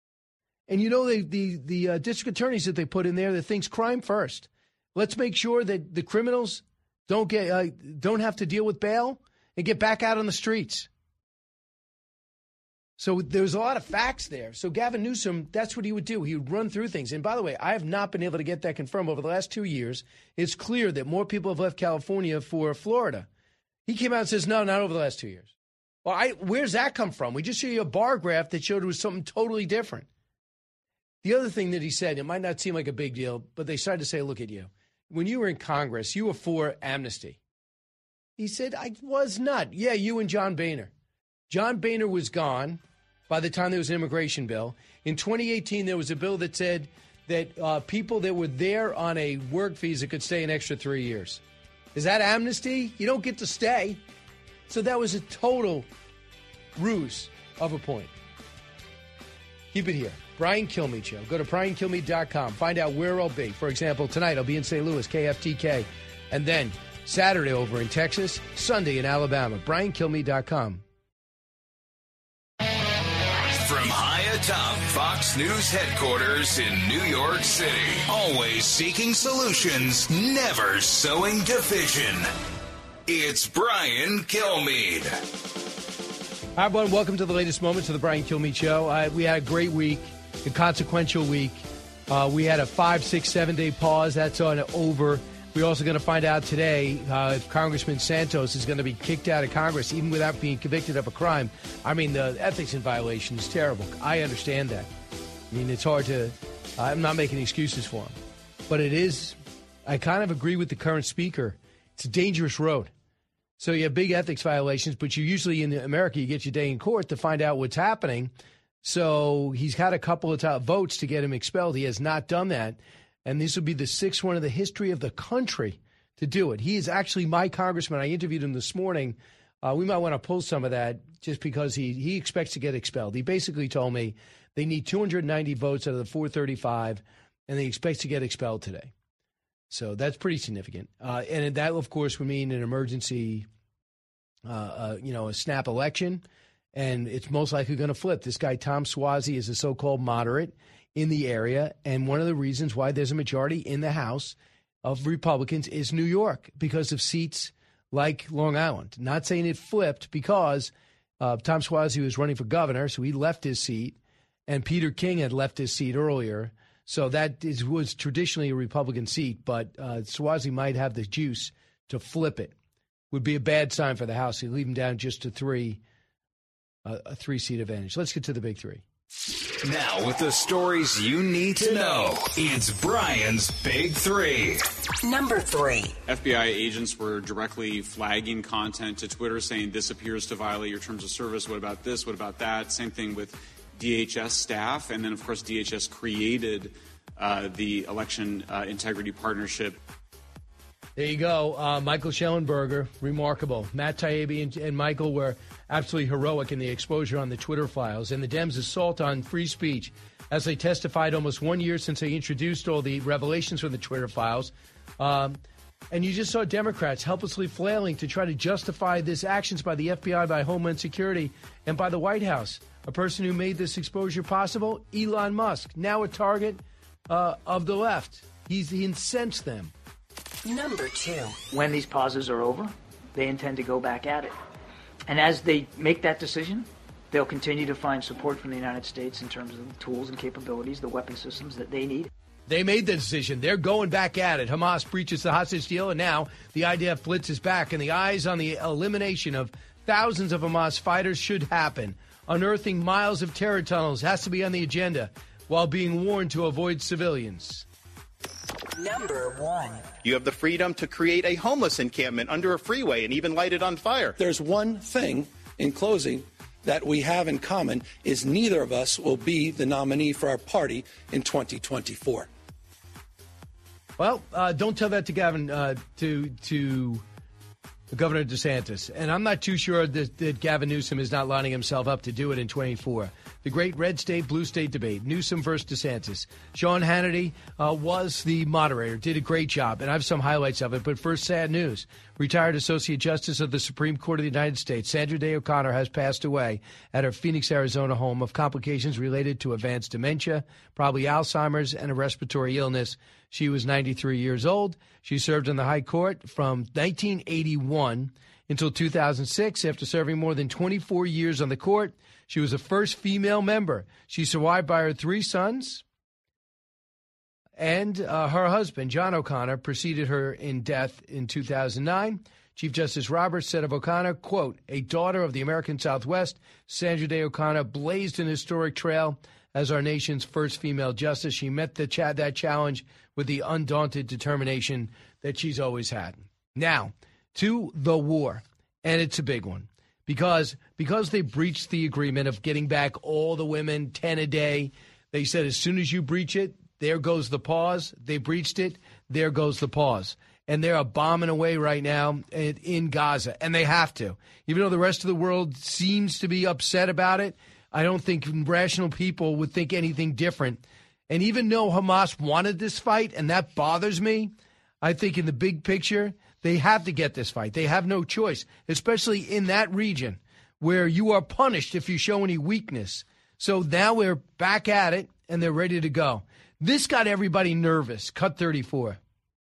Speaker 6: And you know, the district attorneys that they put in there that thinks crime first. Let's make sure that the criminals don't have to deal with bail and get back out on the streets. So there's a lot of facts there. So Gavin Newsom, that's what he would do. He would run through things. And by the way, I have not been able to get that confirmed over the last 2 years. It's clear that more people have left California for Florida. He came out and says, no, not over the last 2 years. Well, where's that come from? We just showed you a bar graph that showed it was something totally different. The other thing that he said, it might not seem like a big deal, but they started to say, look at you. When you were in Congress, you were for amnesty. He said, I was not. Yeah, you and John Boehner. John Boehner was gone by the time there was an immigration bill. In 2018, there was a bill that said that people that were there on a work visa could stay an extra 3 years. Is that amnesty? You don't get to stay. So that was a total ruse of a point. Keep it here. Brian Kilmeade Show. Go to BrianKilmeade.com. Find out where I'll be. For example, tonight I'll be in St. Louis, KFTK. And then Saturday over in Texas, Sunday in Alabama. BrianKilmeade.com.
Speaker 5: From high atop Fox News headquarters in New York City, always seeking solutions, never sowing division. It's Brian Kilmeade.
Speaker 6: Hi, everyone. Welcome to the latest moments of the Brian Kilmeade Show. We had a great week, a consequential week. We had a 5, 6, 7 day pause. That's on over. We're also going to find out today if Congressman Santos is going to be kicked out of Congress, even without being convicted of a crime. I mean, the ethics in violation is terrible. I understand that. I mean, it's hard to – I'm not making excuses for him. But it is – I kind of agree with the current speaker. It's a dangerous road. So you have big ethics violations, but you usually in America, you get your day in court to find out what's happening. So he's had a couple of votes to get him expelled. He has not done that. And this would be the sixth one in the history of the country to do it. He is actually my congressman. I interviewed him this morning. We might want to pull some of that just because he expects to get expelled. He basically told me they need 290 votes out of the 435, and they expect to get expelled today. So that's pretty significant. And that, of course, would mean an emergency, a snap election, and it's most likely going to flip. This guy, Tom Suozzi, is a so-called moderate in the area, and one of the reasons why there's a majority in the House of Republicans is New York, because of seats like Long Island. Not saying it flipped, because Tom Suozzi was running for governor, so he left his seat, and Peter King had left his seat earlier. So that was traditionally a Republican seat, but Suozzi might have the juice to flip it. Would be a bad sign for the House. He'd leave him down just to a three-seat advantage. Let's get to the big three.
Speaker 5: Now, with the stories you need to know, it's Brian's Big Three.
Speaker 18: Number 3.
Speaker 7: FBI agents were directly flagging content to Twitter saying this appears to violate your terms of service. What about this? What about that? Same thing with DHS staff. And then, of course, DHS created the Election Integrity Partnership.
Speaker 6: There you go. Michael Schellenberger, remarkable. Matt Taibbi and Michael were absolutely heroic in the exposure on the Twitter files. And the Dems' assault on free speech, as they testified almost 1 year since they introduced all the revelations from the Twitter files. And you just saw Democrats helplessly flailing to try to justify this actions by the FBI, by Homeland Security, and by the White House. A person who made this exposure possible, Elon Musk, now a target of the left. He incensed them.
Speaker 18: Number 2.
Speaker 8: When these pauses are over, they intend to go back at it. And as they make that decision, they'll continue to find support from the United States in terms of the tools and capabilities, the weapon systems that they need.
Speaker 6: They made the decision. They're going back at it. Hamas breaches the hostage deal, and now the IDF blitzes back, and the eyes on the elimination of thousands of Hamas fighters should happen. Unearthing miles of terror tunnels has to be on the agenda while being warned to avoid civilians.
Speaker 18: Number 1.
Speaker 9: You have the freedom to create a homeless encampment under a freeway and even light it on fire.
Speaker 10: There's one thing, in closing, that we have in common is neither of us will be the nominee for our party in 2024.
Speaker 6: Well, don't tell that to Gavin, to Governor DeSantis. And I'm not too sure that Gavin Newsom is not lining himself up to do it in 24. The great red state, blue state debate, Newsom versus DeSantis. Sean Hannity was the moderator, did a great job, and I have some highlights of it. But first, sad news. Retired Associate Justice of the Supreme Court of the United States, Sandra Day O'Connor, has passed away at her Phoenix, Arizona home of complications related to advanced dementia, probably Alzheimer's, and a respiratory illness. She was 93 years old. She served in the High Court from 1981 until 2006. After serving more than 24 years on the court, she was the first female member. She's survived by her 3 sons, and her husband, John O'Connor, preceded her in death in 2009. Chief Justice Roberts said of O'Connor, quote, a daughter of the American Southwest, Sandra Day O'Connor blazed an historic trail as our nation's first female justice. She met that challenge with the undaunted determination that she's always had. Now, to the war, and it's a big one. Because they breached the agreement of getting back all the women, 10 a day, they said as soon as you breach it, there goes the pause. They breached it, there goes the pause. And they're bombing away right now in Gaza, and they have to. Even though the rest of the world seems to be upset about it, I don't think rational people would think anything different. And even though Hamas wanted this fight, and that bothers me, I think in the big picture, they have to get this fight. They have no choice, especially in that region where you are punished if you show any weakness. So now we're back at it, and they're ready to go. This got everybody nervous. Cut 34.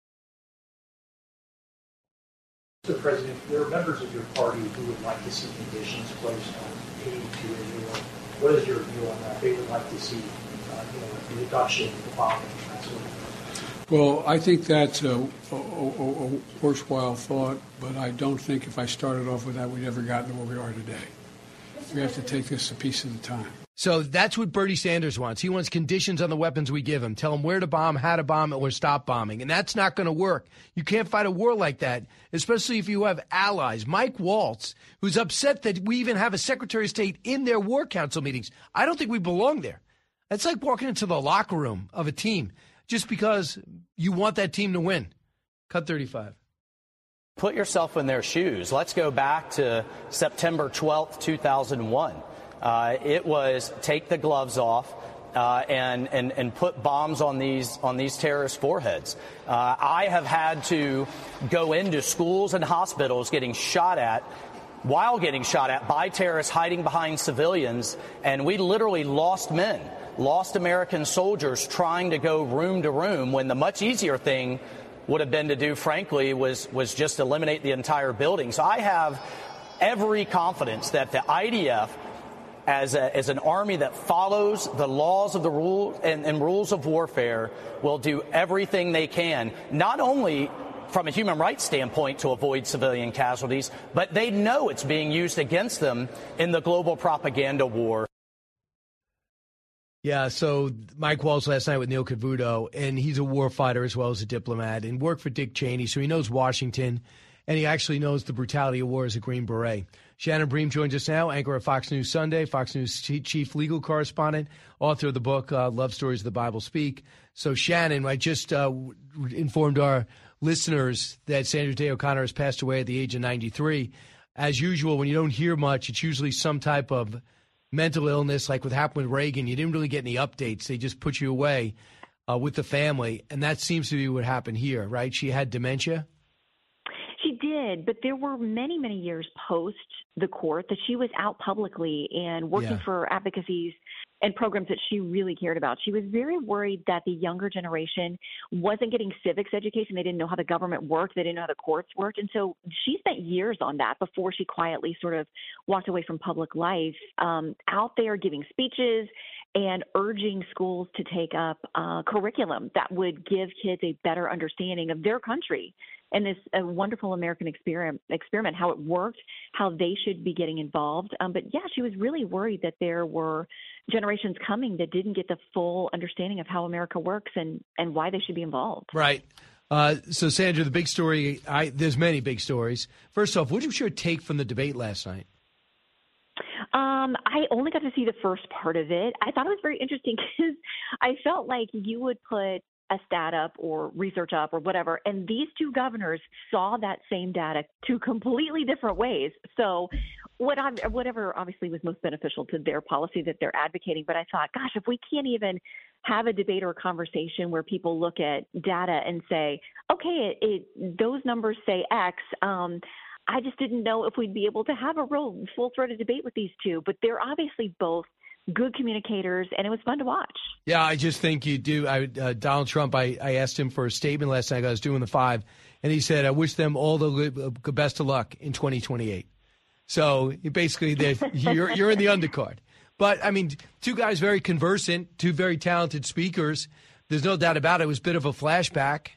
Speaker 19: Mr. President, there are members of your party who would like to see conditions placed on aid to Israel. What is your view on that? They would like to see the reduction of the bombing.
Speaker 20: Well, I think that's a worthwhile thought, but I don't think if I started off with that, we'd ever gotten to where we are today. We have to take this a piece at a time.
Speaker 6: So that's what Bernie Sanders wants. He wants conditions on the weapons we give him. Tell him where to bomb, how to bomb, or stop bombing. And that's not going to work. You can't fight a war like that, especially if you have allies. Mike Waltz, who's upset that we even have a Secretary of State in their war council meetings. I don't think we belong there. It's like walking into the locker room of a team just because you want that team to win. Cut 35.
Speaker 15: Put yourself in their shoes. Let's go back to September 12th, 2001. It was take the gloves off and put bombs on these terrorist foreheads. I have had to go into schools and hospitals while getting shot at by terrorists hiding behind civilians, and we literally lost men, lost American soldiers trying to go room to room when the much easier thing would have been to do, frankly, was just eliminate the entire building. So I have every confidence that the IDF, as an army that follows the laws of the rules and rules of warfare, will do everything they can, not only from a human rights standpoint to avoid civilian casualties, but they know it's being used against them in the global propaganda war.
Speaker 6: Yeah, so Mike Waltz last night with Neil Cavuto, and he's a war fighter as well as a diplomat and worked for Dick Cheney, so he knows Washington, and he actually knows the brutality of war as a Green Beret. Shannon Bream joins us now, anchor of Fox News Sunday, Fox News chief legal correspondent, author of the book Love Stories of the Bible Speak. So, Shannon, I just informed our listeners that Sandra Day O'Connor has passed away at the age of 93. As usual, when you don't hear much, it's usually some type of mental illness, like what happened with Reagan. You didn't really get any updates. They just put you away with the family, and that seems to be what happened here, right? She had dementia?
Speaker 21: She did, but there were many, many years post the court that she was out publicly and working for advocacies and programs that she really cared about. She was very worried that the younger generation wasn't getting civics education. They didn't know how the government worked. They didn't know how the courts worked. And so she spent years on that before she quietly sort of walked away from public life, out there giving speeches and urging schools to take up curriculum that would give kids a better understanding of their country and this wonderful American experiment, how it worked, how they should be getting involved. But yeah, she was really worried that there were generations coming that didn't get the full understanding of how America works and why they should be involved.
Speaker 6: Right. So, Sandra, the big story, there's many big stories. First off, what did you take from the debate last night?
Speaker 21: I only got to see the first part of it. I thought it was very interesting because I felt like you would put a stat up or research up or whatever, and these two governors saw that same data two completely different ways. So whatever obviously was most beneficial to their policy that they're advocating. But I thought, gosh, if we can't even have a debate or a conversation where people look at data and say, okay, those numbers say X, I just didn't know if we'd be able to have a real full-throated debate with these two. But they're obviously both good communicators, and it was fun to watch. Yeah,
Speaker 6: I just think you do. Donald Trump, I asked him for a statement last night. I was doing the 5, and he said, I wish them all the best of luck in 2028. So basically, you're in the undercard. But, I mean, two guys very conversant, two very talented speakers. There's no doubt about it. It was a bit of a flashback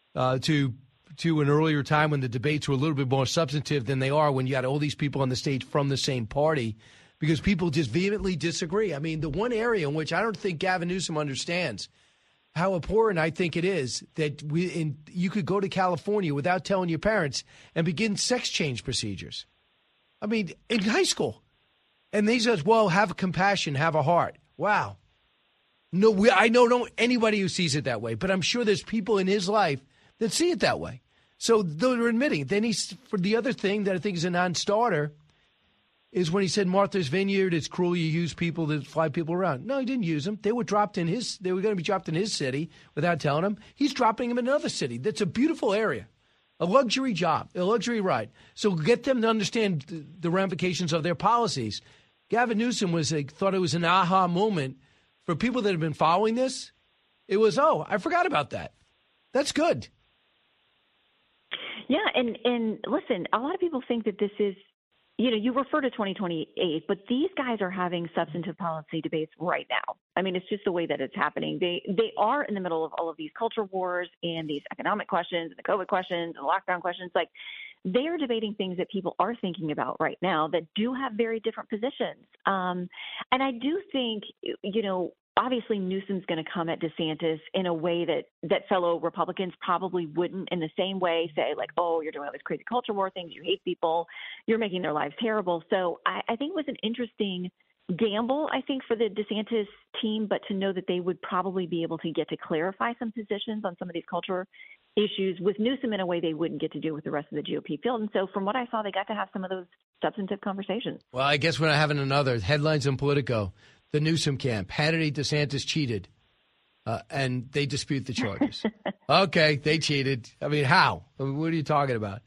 Speaker 6: to an earlier time when the debates were a little bit more substantive than they are when you had all these people on the stage from the same party, because people just vehemently disagree. I mean, the one area in which I don't think Gavin Newsom understands how important I think it is that you could go to California without telling your parents and begin sex change procedures. I mean, in high school. And they says, well, have compassion, have a heart. Wow. No, I know anybody who sees it that way, but I'm sure there's people in his life that see it that way. So they're admitting. Then for the other thing that I think is a non-starter is when he said Martha's Vineyard, it's cruel you use people to fly people around. No, he didn't use them. They were going to be dropped in his city without telling him. He's dropping them in another city. That's a beautiful area, a luxury job, a luxury ride. So get them to understand the ramifications of their policies. Gavin Newsom thought it was an aha moment for people that have been following this. It was, I forgot about that. That's good.
Speaker 21: Yeah, and listen, a lot of people think that this is, you refer to 2028, but these guys are having substantive policy debates right now. I mean, it's just the way that it's happening. They are in the middle of all of these culture wars and these economic questions and the COVID questions and the lockdown questions. Like, they are debating things that people are thinking about right now that do have very different positions. And I do think, obviously Newsom's going to come at DeSantis in a way that fellow Republicans probably wouldn't, in the same way say like, oh, you're doing all these crazy culture war things, you hate people, you're making their lives terrible. So I think it was an interesting gamble, I think, for the DeSantis team, but to know that they would probably be able to get to clarify some positions on some of these culture issues with Newsom in a way they wouldn't get to do with the rest of the GOP field. And so from what I saw, they got to have some of those substantive conversations.
Speaker 6: Well, I guess we're not having another. Headlines in Politico. The Newsom camp. Hannity, DeSantis cheated. And they dispute the charges. Okay, they cheated. I mean, how? I mean, what are you talking about?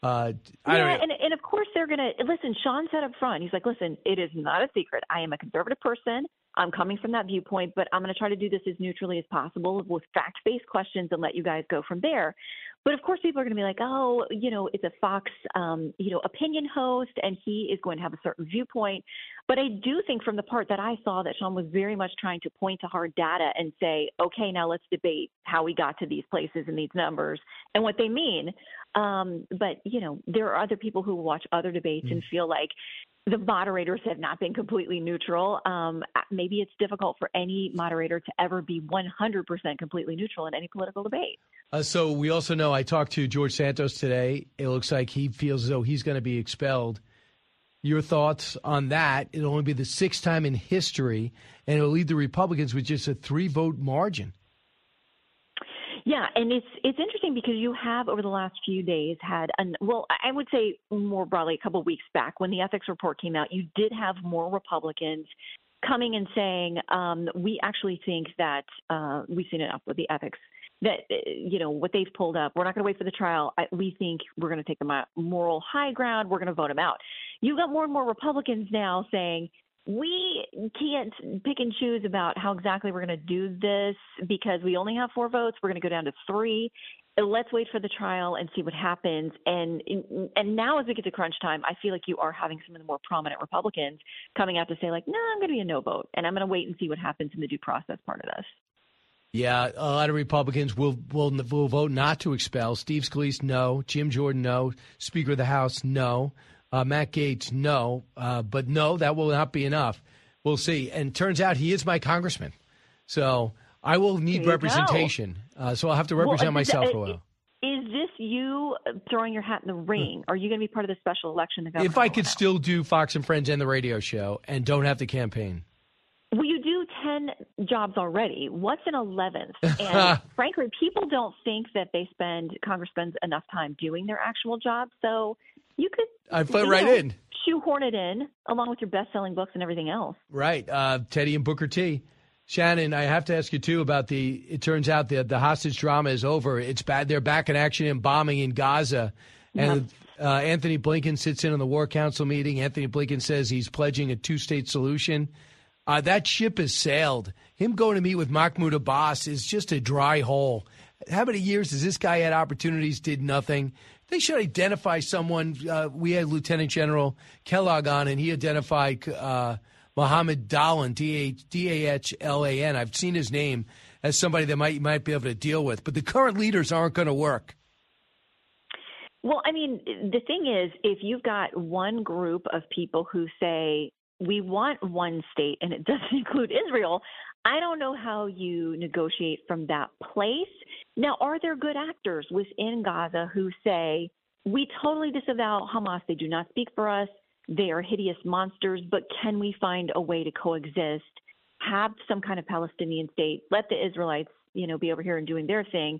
Speaker 21: And of course they're going to – listen, Sean said up front, he's like, listen, it is not a secret. I am a conservative person. I'm coming from that viewpoint, but I'm going to try to do this as neutrally as possible with fact-based questions and let you guys go from there. But of course, people are going to be like, oh, it's a Fox, opinion host, and he is going to have a certain viewpoint. But I do think from the part that I saw that Sean was very much trying to point to hard data and say, okay, now let's debate how we got to these places and these numbers and what they mean. But, there are other people who watch other debates and feel like the moderators have not been completely neutral. Maybe it's difficult for any moderator to ever be 100% completely neutral in any political debate.
Speaker 6: So we also know, I talked to George Santos today. It looks like he feels as though he's going to be expelled. Your thoughts on that? It'll only be the 6th time in history, and it'll leave the Republicans with just a 3-vote margin.
Speaker 21: Yeah, and it's interesting because you have over the last few days had, I would say more broadly a couple of weeks back when the ethics report came out, you did have more Republicans coming and saying, we actually think that we've seen enough with the ethics, that, what they've pulled up, we're not going to wait for the trial. We think we're going to take the moral high ground. We're going to vote them out. You've got more and more Republicans now saying, we can't pick and choose about how exactly we're going to do this because we only have 4 votes. We're going to go down to 3. Let's wait for the trial and see what happens. And now as we get to crunch time, I feel like you are having some of the more prominent Republicans coming out to say like, no, I'm going to be a no vote. And I'm going to wait and see what happens in the due process part of this.
Speaker 6: Yeah, a lot of Republicans will vote not to expel. Steve Scalise, no. Jim Jordan, no. Speaker of the House, no. Matt Gaetz, no. But no, that will not be enough. We'll see. And turns out he is my congressman. So I will need representation. So I'll have to represent myself for a while.
Speaker 21: Is this you throwing your hat in the ring? Are you going to be part of the special election?
Speaker 6: If I could still do Fox and Friends and the radio show and don't have to campaign.
Speaker 21: Well, you do 10 jobs already. What's an 11th? And frankly, people don't think that Congress spends enough time doing their actual job. So you could
Speaker 6: I fit right in.
Speaker 21: Shoehorn it in along with your best-selling books and everything else.
Speaker 6: Right. Teddy and Booker T. Shannon, I have to ask you, too, about it turns out that the hostage drama is over. It's bad. They're back in action and bombing in Gaza. And Anthony Blinken sits in on the War Council meeting. Anthony Blinken says he's pledging a 2-state solution. That ship has sailed. Him going to meet with Mahmoud Abbas is just a dry hole. How many years has this guy had opportunities, did nothing? They should identify someone. We had Lieutenant General Kellogg on, and he identified Mohammed Dalan, D-A-H-L-A-N. I've seen his name as somebody that might be able to deal with. But the current leaders aren't going to work.
Speaker 21: Well, I mean, the thing is, if you've got one group of people who say, we want one state, and it doesn't include Israel, I don't know how you negotiate from that place. Now, are there good actors within Gaza who say, we totally disavow Hamas, they do not speak for us, they are hideous monsters, but can we find a way to coexist, have some kind of Palestinian state, let the Israelites, be over here and doing their thing?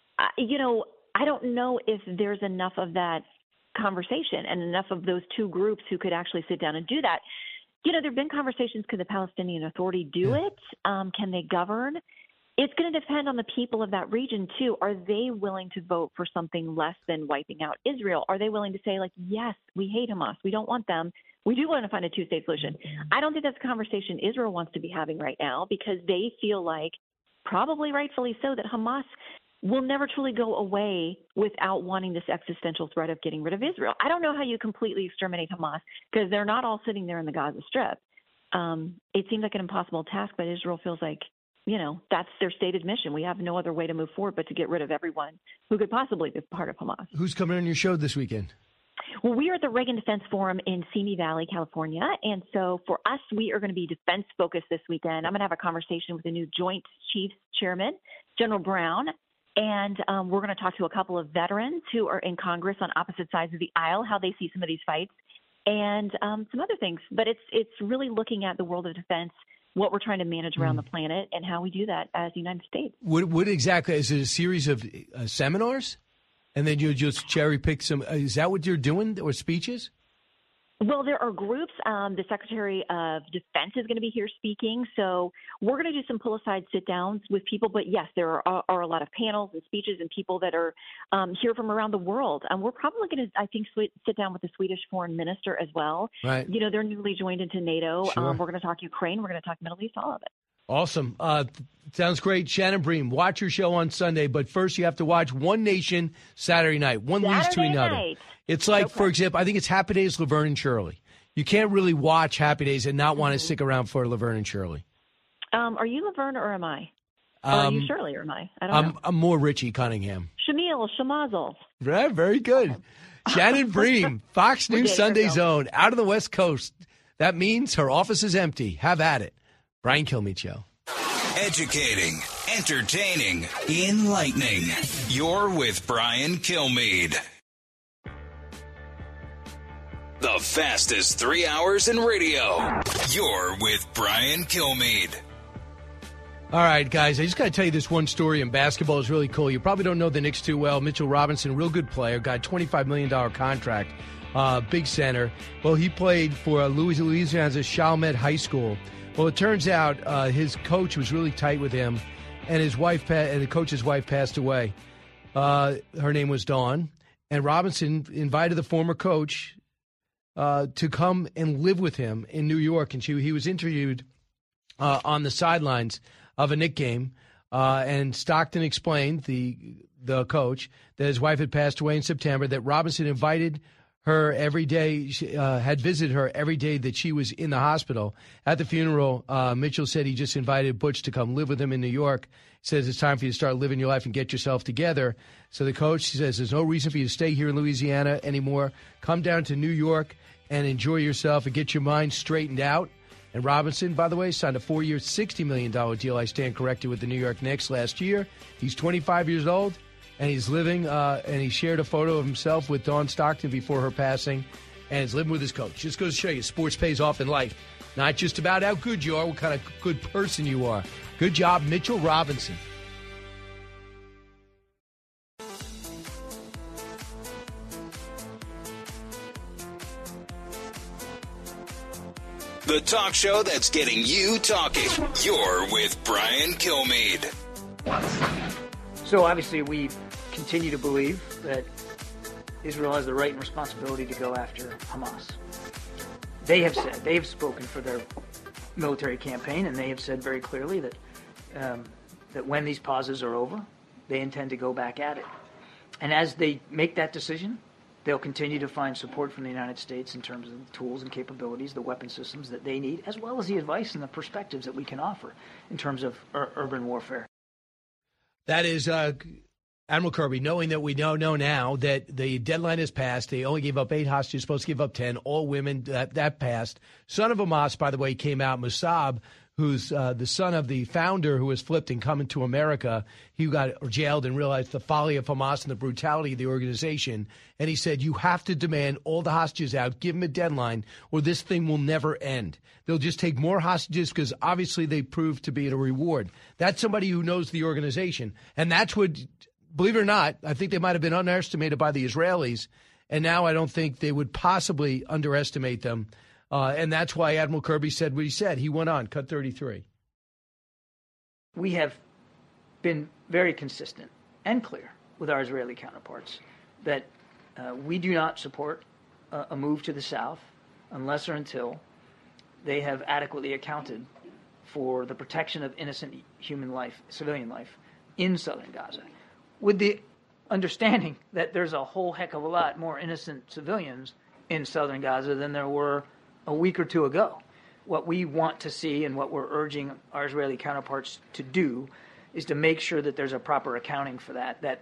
Speaker 21: I don't know if there's enough of that conversation and enough of those two groups who could actually sit down and do that. There have been conversations, could the Palestinian Authority do it? Can they govern? It's going to depend on the people of that region, too. Are they willing to vote for something less than wiping out Israel? Are they willing to say, like, yes, we hate Hamas, we don't want them, we do want to find a 2-state solution? I don't think that's a conversation Israel wants to be having right now because they feel like, probably rightfully so, that Hamas will never truly go away without wanting this existential threat of getting rid of Israel. I don't know how you completely exterminate Hamas because they're not all sitting there in the Gaza Strip. It seems like an impossible task, but Israel feels like that's their stated mission. We have no other way to move forward but to get rid of everyone who could possibly be part of Hamas.
Speaker 6: Who's coming on your show this weekend?
Speaker 21: Well, we are at the Reagan Defense Forum in Simi Valley, California. And so for us, we are going to be defense-focused this weekend. I'm going to have a conversation with the new Joint Chiefs Chairman, General Brown. And we're going to talk to a couple of veterans who are in Congress on opposite sides of the aisle, how they see some of these fights, and some other things. But it's really looking at the world of defense, what we're trying to manage around the planet, and how we do that as the United States. What
Speaker 6: exactly? Is it a series of seminars? And then you just cherry pick some. Is that what you're doing, or speeches?
Speaker 21: Well, there are groups. The Secretary of Defense is going to be here speaking. So we're going to do some pull-aside sit-downs with people. But, yes, there are a lot of panels and speeches and people that are here from around the world. We're probably going to, I think, sit down with the Swedish foreign minister as well.
Speaker 6: Right.
Speaker 21: They're newly joined into NATO.
Speaker 6: Sure.
Speaker 21: We're going to talk Ukraine. We're going to talk Middle East, all of it.
Speaker 6: Awesome. Sounds great. Shannon Bream, watch your show on Sunday, but first you have to watch One Nation Saturday night. One leads to another.
Speaker 21: Night.
Speaker 6: It's like, for example, I think it's Happy Days, Laverne and Shirley. You can't really watch Happy Days and not want to stick around for Laverne and Shirley.
Speaker 21: Are you Laverne or am I? Or are you Shirley or am I? I don't know.
Speaker 6: I'm more Richie Cunningham.
Speaker 21: Shamil, Shamazel.
Speaker 6: Right, very good. Shannon Bream, Fox News Sunday Zone, out of the West Coast. That means her office is empty. Have at it. Brian Kilmeade Show.
Speaker 5: Educating, entertaining, enlightening. You're with Brian Kilmeade. The fastest 3 hours in radio. You're with Brian Kilmeade.
Speaker 6: All right, guys, I just got to tell you this one story in basketball is really cool. You probably don't know the Knicks too well. Mitchell Robinson, real good player, got a $25 million contract, big center. Well, he played for Louisiana's Chalmette High School. Well, it turns out his coach was really tight with him, and the coach's wife passed away. Her name was Dawn, and Robinson invited the former coach to come and live with him in New York. And he was interviewed on the sidelines of a Knick game, and Stockton explained, the coach, that his wife had passed away in September, that Robinson invited her every day, had visited her every day that she was in the hospital. At the funeral, Mitchell said he just invited Butch to come live with him in New York. He says it's time for you to start living your life and get yourself together. So the coach says there's no reason for you to stay here in Louisiana anymore. Come down to New York and enjoy yourself and get your mind straightened out. And Robinson, by the way, signed a 4-year, $60 million deal, I stand corrected, with the New York Knicks last year. He's 25 years old. And he's living, and he shared a photo of himself with Dawn Stockton before her passing, and he's living with his coach. Just goes to show you, sports pays off in life. Not just about how good you are, what kind of good person you are. Good job, Mitchell Robinson.
Speaker 5: The talk show that's getting you talking. You're with Brian Kilmeade.
Speaker 8: So obviously we continue to believe that Israel has the right and responsibility to go after Hamas. They have spoken for their military campaign, and they have said very clearly that that when these pauses are over, they intend to go back at it. And as they make that decision, they'll continue to find support from the United States in terms of the tools and capabilities, the weapon systems that they need, as well as the advice and the perspectives that we can offer in terms of urban warfare.
Speaker 6: That is Admiral Kirby, knowing that we know now that the deadline has passed. They only gave up 8 hostages, supposed to give up 10, all women. That passed. Son of Hamas, by the way, came out. Mossab, who's the son of the founder who was flipped and coming to America. He got jailed and realized the folly of Hamas and the brutality of the organization. And he said, you have to demand all the hostages out, give them a deadline, or this thing will never end. They'll just take more hostages because obviously they proved to be a reward. That's somebody who knows the organization. And that's what, believe it or not, I think they might have been underestimated by the Israelis. And now I don't think they would possibly underestimate them. And that's why Admiral Kirby said what he said. He went on, cut 33.
Speaker 8: We have been very consistent and clear with our Israeli counterparts that we do not support a move to the south unless or until they have adequately accounted for the protection of innocent human life, civilian life, in southern Gaza, with the understanding that there's a whole heck of a lot more innocent civilians in southern Gaza than there were a week or two ago. what we want to see and what we're urging our Israeli counterparts to do is to make sure that there's a proper accounting for that, that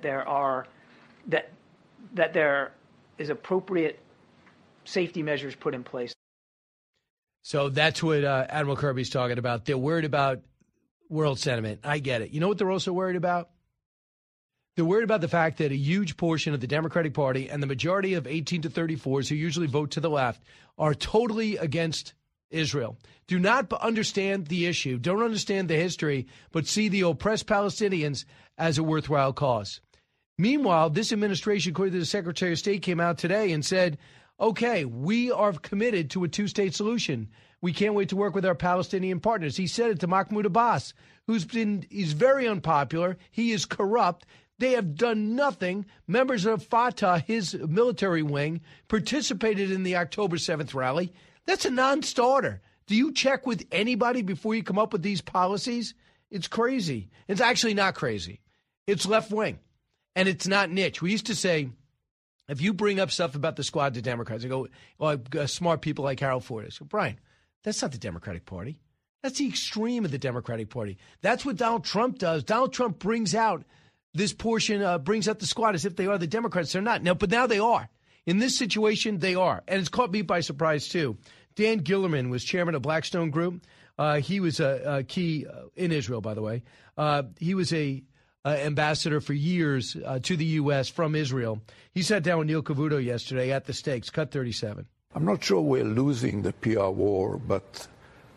Speaker 8: there is appropriate safety measures put in place.
Speaker 6: So that's what Admiral Kirby's talking about. They're worried about world sentiment. I get it. You know what they're also worried about? They're worried about the fact that a huge portion of the Democratic Party and the majority of 18 to 34s who usually vote to the left are totally against Israel, do not understand the issue, don't understand the history, but see the oppressed Palestinians as a worthwhile cause. Meanwhile, this administration, according to the Secretary of State, came out today and said, okay, we are committed to a two-state solution. We can't wait to work with our Palestinian partners. He said it to Mahmoud Abbas, he's very unpopular. He is corrupt. They have done nothing. Members of Fatah, his military wing, participated in the October 7th rally. That's a non-starter. Do you check with anybody before you come up with these policies? It's crazy. It's actually not crazy. It's left-wing, and it's not niche. We used to say, if you bring up stuff about the squad to Democrats, I go, well, smart people like Harold Ford. I go, Brian, that's not the Democratic Party. That's the extreme of the Democratic Party. That's what Donald Trump does. Donald Trump brings out this portion, brings out the squad as if they are the Democrats. They're not. But now they are. In this situation, they are. And it's caught me by surprise, too. Dan Gillerman was chairman of Blackstone Group. He was a key in Israel, by the way. He was a ambassador for years to the U.S. from Israel. He sat down with Neil Cavuto yesterday at the stakes, cut 37.
Speaker 1: I'm not sure we're losing the PR war, but,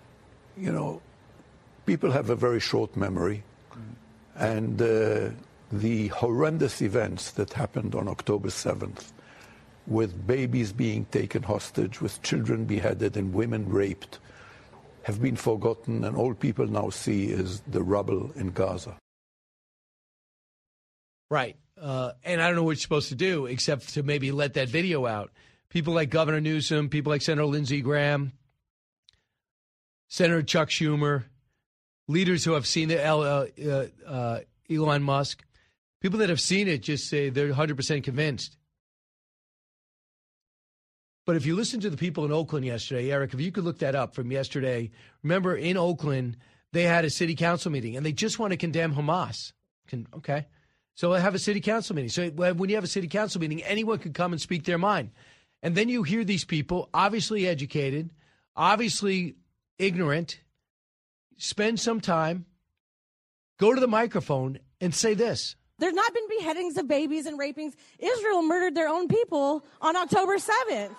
Speaker 1: people have a very short memory. And the horrendous events that happened on October 7th, with babies being taken hostage, with children beheaded and women raped, have been forgotten, and all people now see is the rubble in Gaza.
Speaker 6: Right. And I don't know what you're supposed to do except to maybe let that video out. People like Governor Newsom, people like Senator Lindsey Graham, Senator Chuck Schumer, leaders who have seen it, Elon Musk, people that have seen it just say they're 100% convinced. But if you listen to the people in Oakland yesterday, Eric, if you could look that up from yesterday, remember in Oakland, they had a city council meeting and they just want to condemn Hamas. Okay. So they have a city council meeting. So when you have a city council meeting, anyone can come and speak their mind. And then you hear these people, obviously educated, obviously ignorant, spend some time, go to the microphone and say this.
Speaker 22: There's not been beheadings of babies and rapings. Israel murdered their own people on October 7th.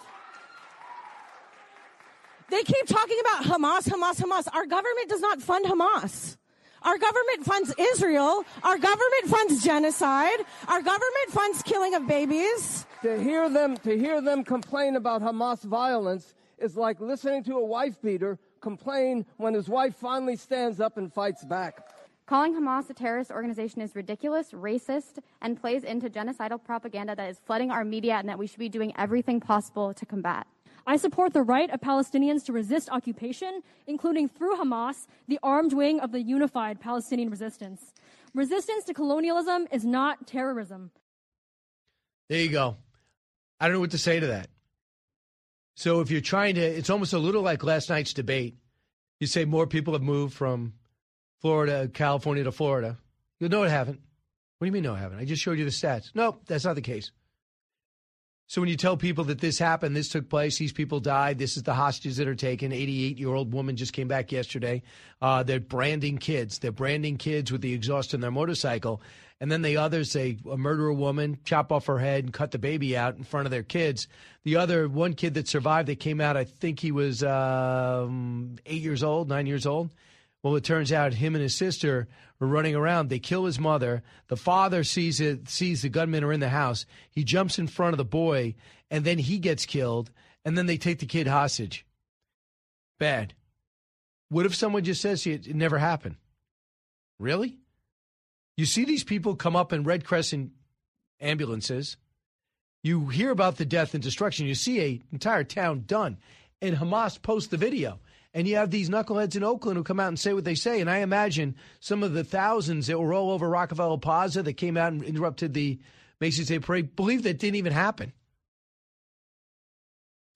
Speaker 22: They keep talking about Hamas, Hamas, Hamas. Our government does not fund Hamas. Our government funds Israel. Our government funds genocide. Our government funds killing of babies.
Speaker 23: To hear them complain about Hamas violence is like listening to a wife beater complain when his wife finally stands up and fights back.
Speaker 24: Calling Hamas a terrorist organization is ridiculous, racist, and plays into genocidal propaganda that is flooding our media and that we should be doing everything possible to combat.
Speaker 25: I support the right of Palestinians to resist occupation, including through Hamas, the armed wing of the unified Palestinian resistance. Resistance to colonialism is not terrorism.
Speaker 6: There you go. I don't know what to say to that. So if you're trying to, it's almost a little like last night's debate. You say more people have moved from California to Florida. You go, no, it haven't. What do you mean, no, it haven't? I just showed you the stats. No, that's not the case. So when you tell people that this happened, this took place, these people died, this is the hostages that are taken, 88-year-old woman just came back yesterday. They're branding kids. They're branding kids with the exhaust in their motorcycle. And then the others, they murder a woman, chop off her head, and cut the baby out in front of their kids. The other, one kid that survived, that came out, I think he was 9 years old. Well, it turns out him and his sister were running around. They kill his mother. The father sees the gunmen are in the house. He jumps in front of the boy, and then he gets killed, and then they take the kid hostage. Bad. What if someone just says it never happened? Really? You see these people come up in Red Crescent ambulances. You hear about the death and destruction. You see an entire town done, and Hamas posts the video. And you have these knuckleheads in Oakland who come out and say what they say. And I imagine some of the thousands that were all over Rockefeller Plaza that came out and interrupted the Macy's Day Parade believe that didn't even happen.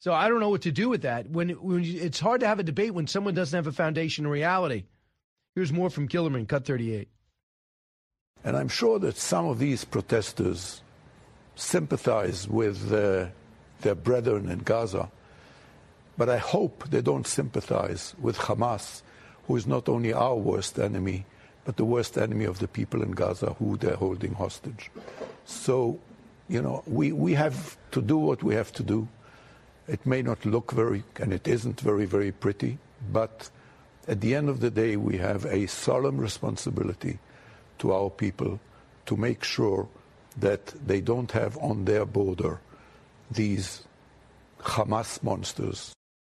Speaker 6: So I don't know what to do with that. It's hard to have a debate when someone doesn't have a foundation in reality. Here's more from Killerman, cut 38.
Speaker 1: And I'm sure that some of these protesters sympathize with their brethren in Gaza, but I hope they don't sympathize with Hamas, who is not only our worst enemy, but the worst enemy of the people in Gaza who they're holding hostage. So, we have to do what we have to do. It may not look and it isn't very, very pretty, but at the end of the day, we have a solemn responsibility to our people to make sure that they don't have on their border these Hamas monsters.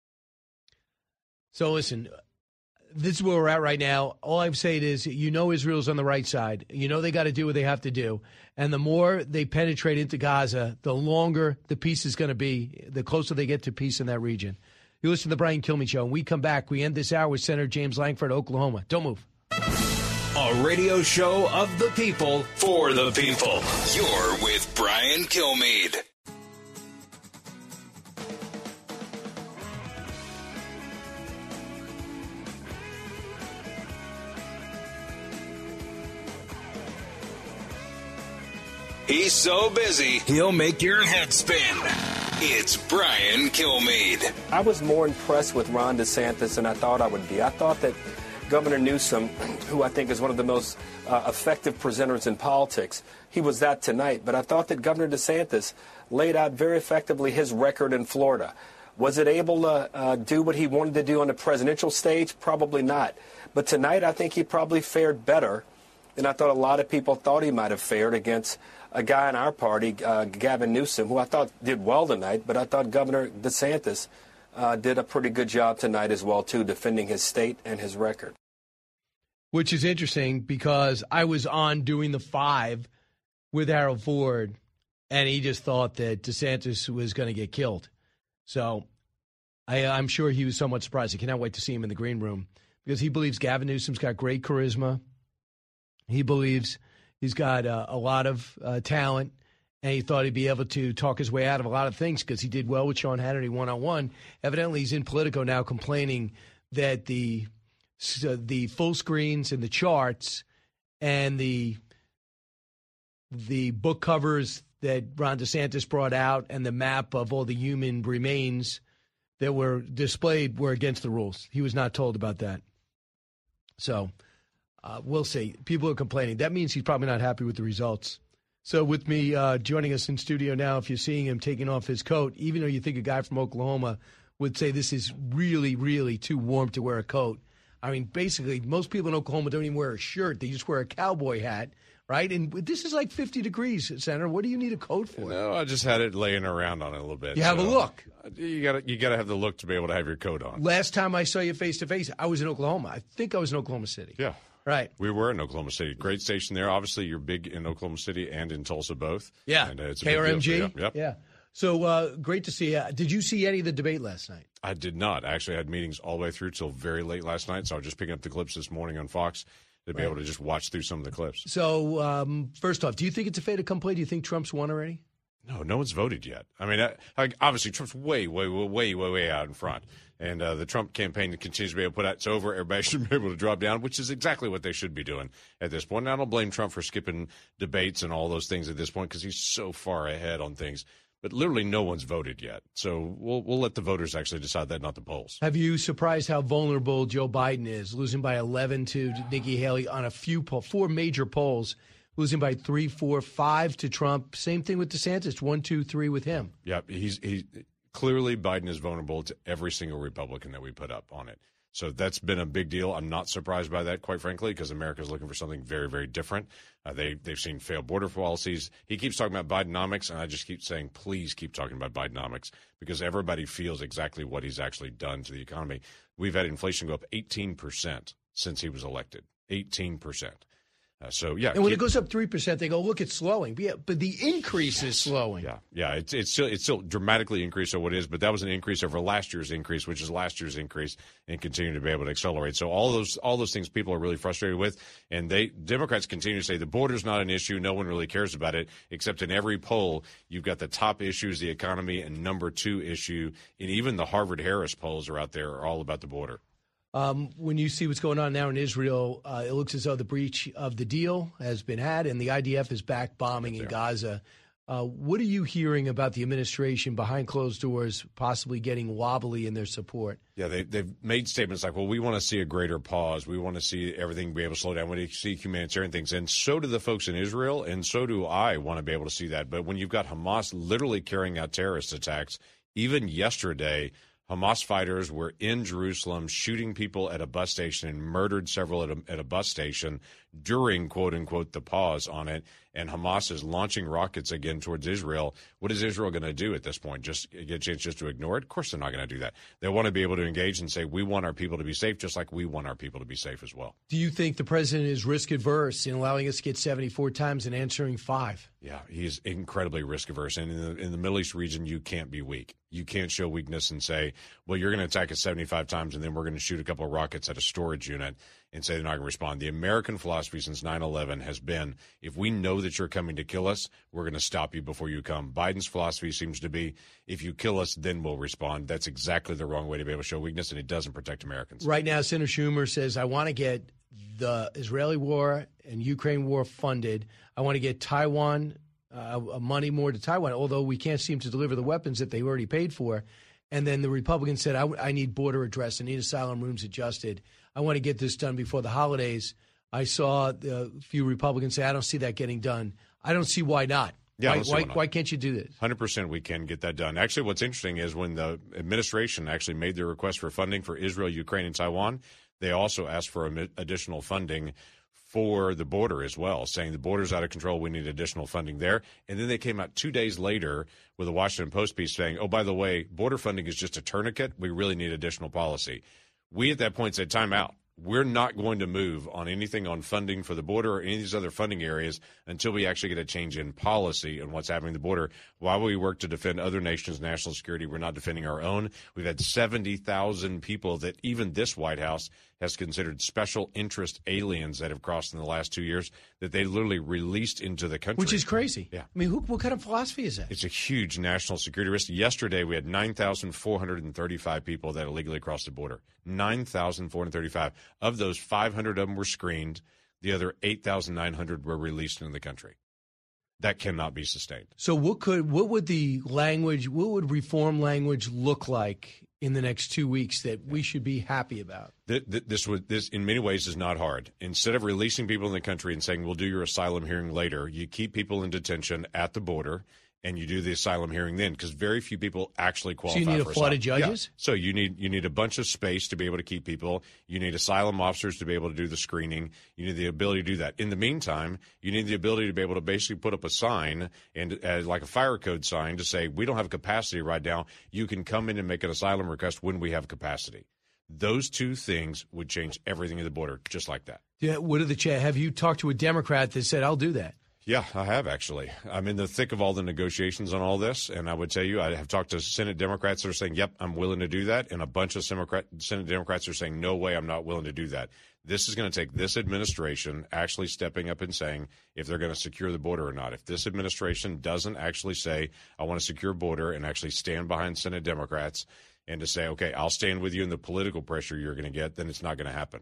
Speaker 6: So listen, this is where we're at right now. All I'm saying is, Israel's on the right side. They got to do what they have to do. And the more they penetrate into Gaza, the longer the peace is going to be, the closer they get to peace in that region. You listen to the Brian Kilmeade Show. When we come back, we end this hour with Senator James Lankford, Oklahoma. Don't move.
Speaker 5: A radio show of the people, for the people. You're with Brian Kilmeade. He's so busy, he'll make your head spin. It's Brian Kilmeade.
Speaker 2: I was more impressed with Ron DeSantis than I thought I would be. I thought that Governor Newsom, who I think is one of the most effective presenters in politics, he was that tonight. But I thought that Governor DeSantis laid out very effectively his record in Florida. Was it able to do what he wanted to do on the presidential stage? Probably not. But tonight I think he probably fared better than I thought a lot of people thought he might have fared against a guy in our party, Gavin Newsom, who I thought did well tonight, but I thought Governor DeSantis did a pretty good job tonight as well, too, defending his state and his record.
Speaker 6: Which is interesting because I was on doing the 5 with Harold Ford, and he just thought that DeSantis was going to get killed. So I'm sure he was somewhat surprised. I cannot wait to see him in the green room because he believes Gavin Newsom's got great charisma. He believes he's got a lot of talent, and he thought he'd be able to talk his way out of a lot of things because he did well with Sean Hannity one-on-one. Evidently, he's in Politico now complaining that the full screens and the charts and the book covers that Ron DeSantis brought out and the map of all the human remains that were displayed were against the rules. He was not told about that. So we'll see. People are complaining. That means he's probably not happy with the results. So with me joining us in studio now, if you're seeing him taking off his coat, even though you think a guy from Oklahoma would say this is really, really too warm to wear a coat. I mean, basically, most people in Oklahoma don't even wear a shirt. They just wear a cowboy hat, right? And this is like 50 degrees, Senator. What do you need a coat for?
Speaker 3: No, I just had it laying around on it a little bit.
Speaker 6: You have a look.
Speaker 3: You gotta have the look to be able to have your coat on.
Speaker 6: Last time I saw you face-to-face, I was in Oklahoma. I think I was in Oklahoma City.
Speaker 3: Yeah.
Speaker 6: Right.
Speaker 3: We were in Oklahoma City. Great station there. Obviously, you're big in Oklahoma City and in Tulsa both.
Speaker 6: Yeah.
Speaker 3: And it's a
Speaker 6: KRMG.
Speaker 3: big deal for you. Yep.
Speaker 6: Yeah. So great to see you. Did you see any of the debate last night?
Speaker 3: I did not. I actually had meetings all the way through till very late last night, so I was just picking up the clips this morning on Fox to be able to just watch through some of the clips.
Speaker 6: So first off, do you think it's a fait accompli? Do you think Trump's won already?
Speaker 3: No one's voted yet. I mean, obviously Trump's way out in front. And the Trump campaign continues to be able to put out, it's over, everybody should be able to drop down, which is exactly what they should be doing at this point. And I don't blame Trump for skipping debates and all those things at this point because he's so far ahead on things. But literally no one's voted yet. So we'll let the voters actually decide that, not the polls.
Speaker 6: Have you surprised how vulnerable Joe Biden is, losing by 11 to Nikki Haley on a few 4 major polls, losing by 3, 4, 5 to Trump? Same thing with DeSantis, 1, 2, 3 with him.
Speaker 3: Yeah, he's clearly Biden is vulnerable to every single Republican that we put up on it. So that's been a big deal. I'm not surprised by that, quite frankly, because America's looking for something very, very different. They've seen failed border policies. He keeps talking about Bidenomics, and I just keep saying, please keep talking about Bidenomics, because everybody feels exactly what he's actually done to the economy. We've had inflation go up 18% since he was elected, 18%.
Speaker 6: And when it goes up 3%, they go, look, it's slowing. But the increase is slowing.
Speaker 3: Yeah. It's still dramatically increased over what it is, but that was an increase over last year's increase, which is last year's increase, and continue to be able to accelerate. So all those things people are really frustrated with, and Democrats continue to say the border's not an issue. No one really cares about it, except in every poll, you've got the top issues, the economy, and number 2 issue, and even the Harvard-Harris polls are out there are all about the border.
Speaker 6: When you see what's going on now in Israel, it looks as though the breach of the deal has been had and the IDF is back bombing in Gaza. What are you hearing about the administration behind closed doors possibly getting wobbly in their support?
Speaker 3: Yeah, they've made statements like, well, we want to see a greater pause. We want to see everything be able to slow down. We want to see humanitarian things. And so do the folks in Israel, and so do I want to be able to see that. But when you've got Hamas literally carrying out terrorist attacks, even yesterday, Hamas fighters were in Jerusalem shooting people at a bus station and murdered several at a bus station during, quote unquote, the pause on it. And Hamas is launching rockets again towards Israel. What is Israel going to do at this point? Just get a chance just to ignore it? Of course they're not going to do that. They want to be able to engage and say, we want our people to be safe, just like we want our people to be safe as well.
Speaker 6: Do you think the president is risk adverse in allowing us to get 74 times and answering 5?
Speaker 3: Yeah, he's incredibly risk averse. And in the Middle East region, you can't be weak. You can't show weakness and say, well, you're going to attack us 75 times and then we're going to shoot a couple of rockets at a storage unit and say they're not going to respond. The American philosophy since 9/11 has been, if we know that you're coming to kill us, we're going to stop you before you come. Biden's philosophy seems to be, if you kill us, then we'll respond. That's exactly the wrong way to be able to show weakness, and it doesn't protect Americans.
Speaker 6: Right now, Senator Schumer says, I want to get the Israeli war and Ukraine war funded. I want to get Taiwan money more to Taiwan, although we can't seem to deliver the weapons that they already paid for. And then the Republicans said, I need border addressed. I need asylum rooms adjusted. I want to get this done before the holidays. I saw a few Republicans say, I don't see that getting done. I don't see why not.
Speaker 3: Yeah,
Speaker 6: why can't you do this?
Speaker 3: 100% we can get that done. Actually, what's interesting is when the administration actually made their request for funding for Israel, Ukraine, and Taiwan, they also asked for additional funding for the border as well, saying the border's out of control, we need additional funding there. And then they came out 2 days later with a Washington Post piece saying, oh, by the way, border funding is just a tourniquet. We really need additional policy. We at that point said, time out. We're not going to move on anything on funding for the border or any of these other funding areas until we actually get a change in policy on what's happening at the border. While we work to defend other nations' national security, we're not defending our own. We've had 70,000 people that even this White House has considered special interest aliens that have crossed in the last 2 years that they literally released into the country.
Speaker 6: Which is crazy.
Speaker 3: Yeah.
Speaker 6: I mean, what kind of philosophy is that?
Speaker 3: It's a huge national security risk. Yesterday, we had 9,435 people that illegally crossed the border. 9,435. Of those, 500 of them were screened. The other 8,900 were released into the country. That cannot be sustained.
Speaker 6: So what would reform language look like in the next 2 weeks that we should be happy about?
Speaker 3: This in many ways is not hard. Instead of releasing people in the country and saying, we'll do your asylum hearing later, you keep people in detention at the border and you do the asylum hearing then, because very few people actually qualify for asylum.
Speaker 6: So you need a flood of judges?
Speaker 3: Yeah. So you need a bunch of space to be able to keep people. You need asylum officers to be able to do the screening. You need the ability to do that. In the meantime, you need the ability to be able to basically put up a sign, and like a fire code sign, to say, we don't have capacity right now. You can come in and make an asylum request when we have capacity. Those two things would change everything at the border, just like that.
Speaker 6: Yeah. Have you talked to a Democrat that said, I'll do that?
Speaker 3: Yeah, I have actually. I'm in the thick of all the negotiations on all this, and I would tell you I have talked to Senate Democrats that are saying, yep, I'm willing to do that, and a bunch of Senate Democrats are saying, no way, I'm not willing to do that. This is going to take this administration actually stepping up and saying if they're going to secure the border or not. If this administration doesn't actually say, I want to secure border, and actually stand behind Senate Democrats and to say, okay, I'll stand with you in the political pressure you're going to get, then it's not going to happen.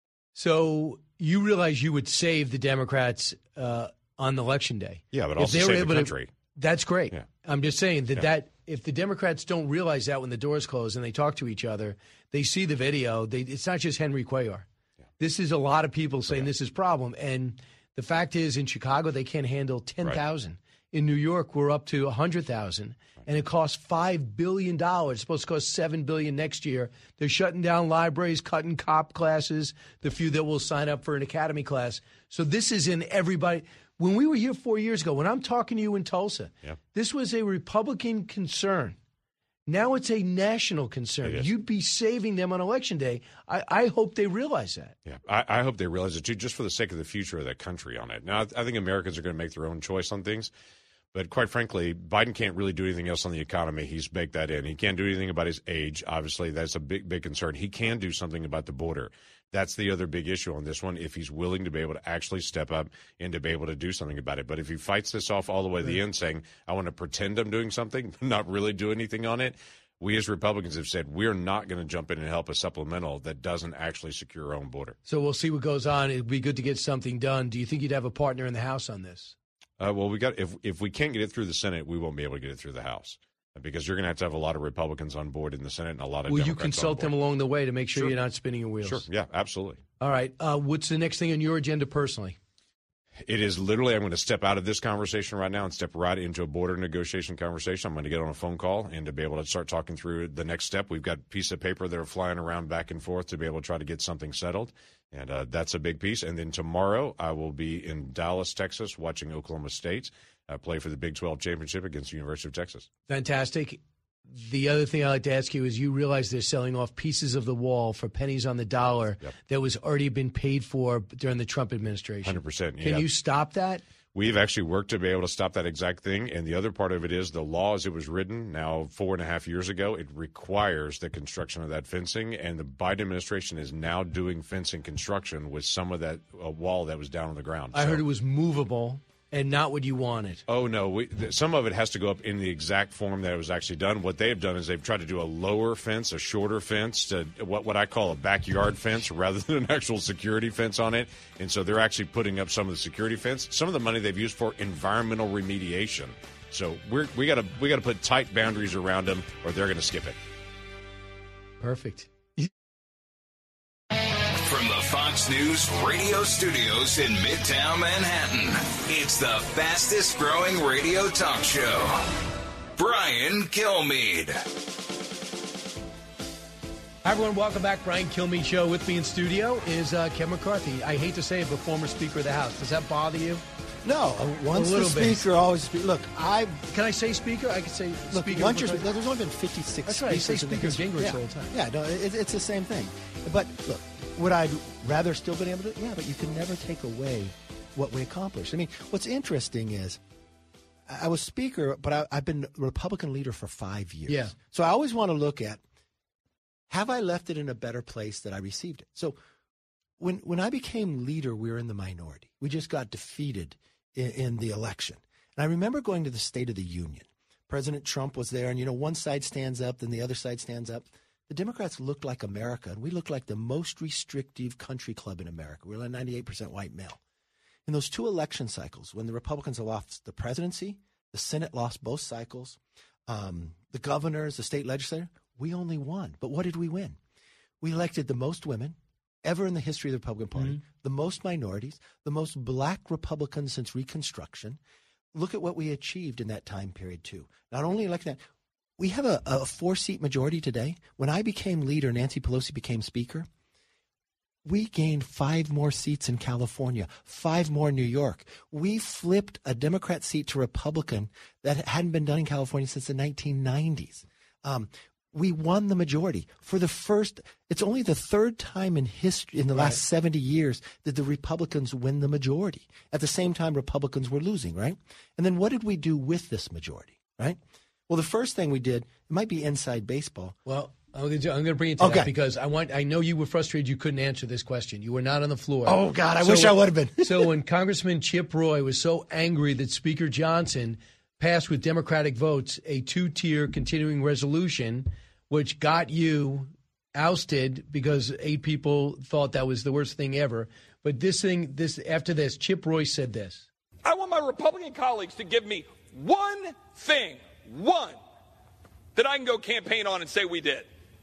Speaker 6: So you realize you would save the Democrats on election day.
Speaker 3: Yeah, but also save the country.
Speaker 6: That's great.
Speaker 3: Yeah.
Speaker 6: I'm just saying that if the Democrats don't realize that when the doors close and they talk to each other, they see the video, it's not just Henry Cuellar. Yeah. This is a lot of people saying this is a problem. And the fact is, in Chicago, they can't handle 10,000. Right. In New York, we're up to 100,000. And it costs $5 billion. It's supposed to cost $7 billion next year. They're shutting down libraries, cutting cop classes, the few that will sign up for an academy class. So this is in everybody. When we were here 4 years ago, when I'm talking to you in Tulsa, this was a Republican concern. Now it's a national concern. You'd be saving them on Election Day. I hope they realize that.
Speaker 3: Yeah, I hope they realize it, too, just for the sake of the future of that country on it. Now, I think Americans are going to make their own choice on things. But quite frankly, Biden can't really do anything else on the economy. He's baked that in. He can't do anything about his age. Obviously, that's a big, big concern. He can do something about the border. That's the other big issue on this one, if he's willing to be able to actually step up and to be able to do something about it. But if he fights this off all the way to the end, saying, I want to pretend I'm doing something, but not really do anything on it, we as Republicans have said we're not going to jump in and help a supplemental that doesn't actually secure our own border.
Speaker 6: So we'll see what goes on. It'd be good to get something done. Do you think you'd have a partner in the House on this?
Speaker 3: Well, if we can't get it through the Senate, we won't be able to get it through the House. Because you're going to have a lot of Republicans on board in the Senate and a lot of
Speaker 6: Will
Speaker 3: Democrats
Speaker 6: you consult them along the way to make sure
Speaker 3: Sure.
Speaker 6: you're not spinning your wheels?
Speaker 3: Sure, yeah, absolutely.
Speaker 6: All right. What's the next thing on your agenda personally?
Speaker 3: It is literally, I'm going to step out of this conversation right now and step right into a border negotiation conversation. I'm going to get on a phone call and to be able to start talking through the next step. We've got a piece of paper that are flying around back and forth to be able to try to get something settled. And that's a big piece. And then tomorrow I will be in Dallas, Texas, watching Oklahoma State play for the Big 12 championship against the University of Texas.
Speaker 6: Fantastic. The other thing I'd like to ask you is you realize they're selling off pieces of the wall for pennies on the dollar that was already been paid for during the Trump administration.
Speaker 3: 100%. Yeah.
Speaker 6: Can you stop that?
Speaker 3: We've actually worked to be able to stop that exact thing. And the other part of it is the law as it was written now 4.5 years ago, it requires the construction of that fencing. And the Biden administration is now doing fencing construction with some of that wall that was down on the ground.
Speaker 6: I heard it was movable and not what you wanted.
Speaker 3: Oh, no. Some of it has to go up in the exact form that it was actually done. What they have done is they've tried to do a lower fence, a shorter fence, to what I call a backyard fence rather than an actual security fence on it. And so they're actually putting up some of the security fence, some of the money they've used for environmental remediation. So we got to put tight boundaries around them or they're going to skip it.
Speaker 6: Perfect.
Speaker 5: From the Fox News radio studios in Midtown Manhattan, it's the fastest growing radio talk show. Brian Kilmeade.
Speaker 6: Hi, everyone. Welcome back. Brian Kilmeade Show. With me in studio is Kevin McCarthy. I hate to say it, but former Speaker of the House. Does that bother you?
Speaker 4: No. Once the Speaker, always Speaker. Look,
Speaker 6: Can I say Speaker? I could say
Speaker 4: Look,
Speaker 6: Speaker.
Speaker 4: once there's only been 56
Speaker 6: That's right. I say
Speaker 4: speakers.
Speaker 6: Speaker Gingrich all the time.
Speaker 4: Yeah, no, it's the same thing. But look, would I rather still been able to? Yeah, but you can never take away what we accomplished. I mean, what's interesting is I was Speaker, but I've been Republican leader for 5 years.
Speaker 6: Yeah.
Speaker 4: So I always want to look at, have I left it in a better place that I received it? So when I became leader, we were in the minority. We just got defeated in the election. And I remember going to the State of the Union. President Trump was there, and, one side stands up, then the other side stands up. The Democrats looked like America, and we looked like the most restrictive country club in America. We were like 98% white male. In those two election cycles, when the Republicans lost the presidency, the Senate lost both cycles, the governors, the state legislature, we only won. But what did we win? We elected the most women ever in the history of the Republican Party, the most minorities, the most black Republicans since Reconstruction. Look at what we achieved in that time period, too. Not only elected that, we have a 4-seat majority today. When I became leader, Nancy Pelosi became Speaker, we gained 5 more seats in California, 5 more in New York. We flipped a Democrat seat to Republican that hadn't been done in California since the 1990s. We won the majority. For the first, it's only the third time in history, in the last 70 years, that the Republicans win the majority. At the same time, Republicans were losing, right? And then what did we do with this majority, right? Well, the first thing we did, it might be inside baseball.
Speaker 6: Well, I'm going to bring it to that because I know you were frustrated you couldn't answer this question. You were not on the floor.
Speaker 4: Oh, God, I wish I would have been.
Speaker 6: So when Congressman Chip Roy was so angry that Speaker Johnson passed with Democratic votes a 2-tier continuing resolution, which got you ousted because 8 people thought that was the worst thing ever. But after this, Chip Roy said this.
Speaker 11: I want my Republican colleagues to give me one thing, that I can go campaign on and say we did.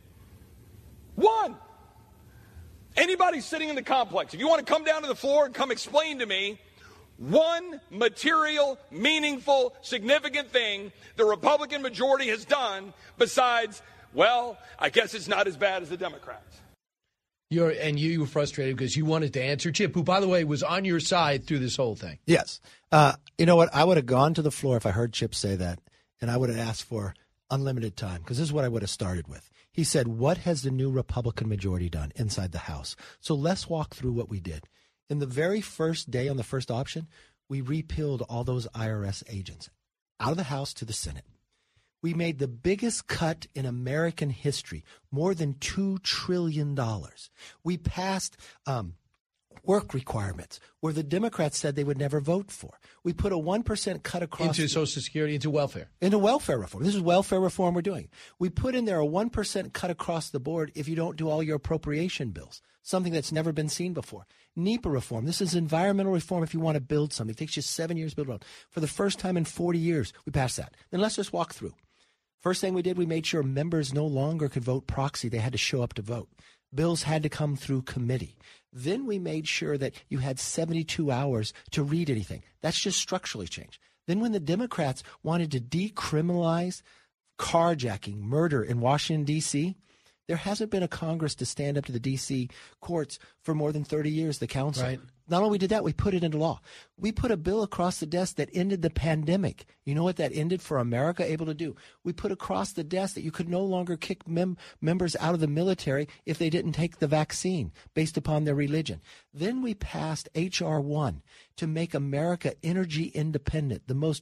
Speaker 11: One. Anybody sitting in the complex, if you want to come down to the floor and come explain to me one material, meaningful, significant thing the Republican majority has done besides, well, I guess it's not as bad as the Democrats.
Speaker 6: You were frustrated because you wanted to answer Chip, who, by the way, was on your side through this whole thing.
Speaker 4: Yes. You know what? I would have gone to the floor if I heard Chip say that, and I would have asked for unlimited time, because this is what I would have started with. He said, what has the new Republican majority done inside the House? So let's walk through what we did. In the very first day on the first option, we repealed all those IRS agents out of the House to the Senate. We made the biggest cut in American history, more than $2 trillion. We passed work requirements where the Democrats said they would never vote for. We put a 1% cut across
Speaker 6: into Social Security, into welfare.
Speaker 4: Into welfare reform. This is welfare reform we're doing. We put in there a 1% cut across the board if you don't do all your appropriation bills, something that's never been seen before. NEPA reform. This is environmental reform if you want to build something. It takes you 7 years to build a road. For the first time in 40 years, we passed that. Then let's just walk through. First thing we did, we made sure members no longer could vote proxy. They had to show up to vote. Bills had to come through committee. Then we made sure that you had 72 hours to read anything. That's just structurally changed. Then when the Democrats wanted to decriminalize carjacking, murder in Washington, D.C., there hasn't been a Congress to stand up to the D.C. courts for more than 30 years, the council.
Speaker 6: Right.
Speaker 4: Not only did that, we put it into law. We put a bill across the desk that ended the pandemic. You know what that ended for America able to do? We put across the desk that you could no longer kick members out of the military if they didn't take the vaccine based upon their religion. Then we passed H.R. 1 to make America energy independent, the most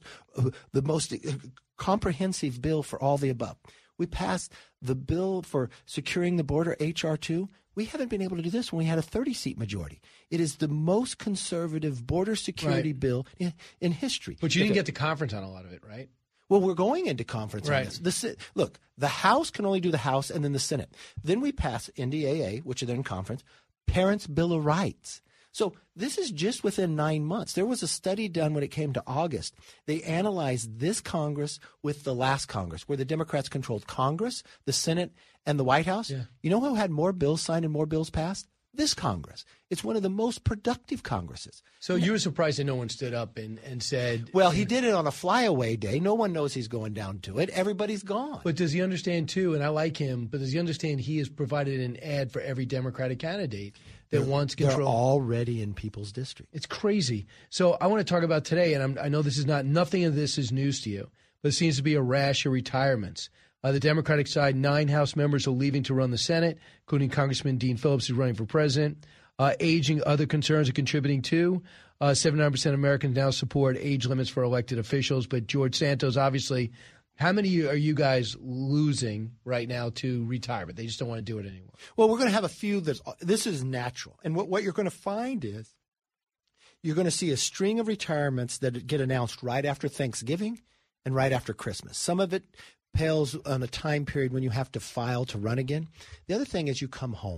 Speaker 4: comprehensive bill for all the above. We passed the bill for securing the border, H.R. 2. We haven't been able to do this when we had a 30-seat majority. It is the most conservative border security bill in history.
Speaker 6: But you didn't get to conference on a lot of it, right?
Speaker 4: Well, we're going into conference on this. Look, the House can only do the House and then the Senate. Then we pass NDAA, which is in conference, Parents' Bill of Rights. So this is just within 9 months. There was a study done when it came to August. They analyzed this Congress with the last Congress, where the Democrats controlled Congress, the Senate, and the White House. Yeah. You know who had more bills signed and more bills passed? This Congress. It's one of the most productive Congresses.
Speaker 6: So you were surprised that no one stood up and said...
Speaker 4: Well, he did it on a flyaway day. No one knows he's going down to it. Everybody's gone.
Speaker 6: But does he understand, too, and I like him, but does he understand he has provided an ad for every Democratic candidate that wants control?
Speaker 4: They're already in people's district.
Speaker 6: It's crazy. So I want to talk about today, and I know this is nothing of this is news to you, but it seems to be a rash of retirements. The Democratic side, 9 House members are leaving to run the Senate, including Congressman Dean Phillips, who's running for president. Aging, other concerns are contributing too. 79% of Americans now support age limits for elected officials. But George Santos, obviously, how many are you guys losing right now to retirement? They just don't want to do it anymore.
Speaker 4: Well, we're going to have a few. This is natural. And what you're going to find is you're going to see a string of retirements that get announced right after Thanksgiving and right after Christmas. Some of it pales on a time period when you have to file to run again. The other thing is you come home.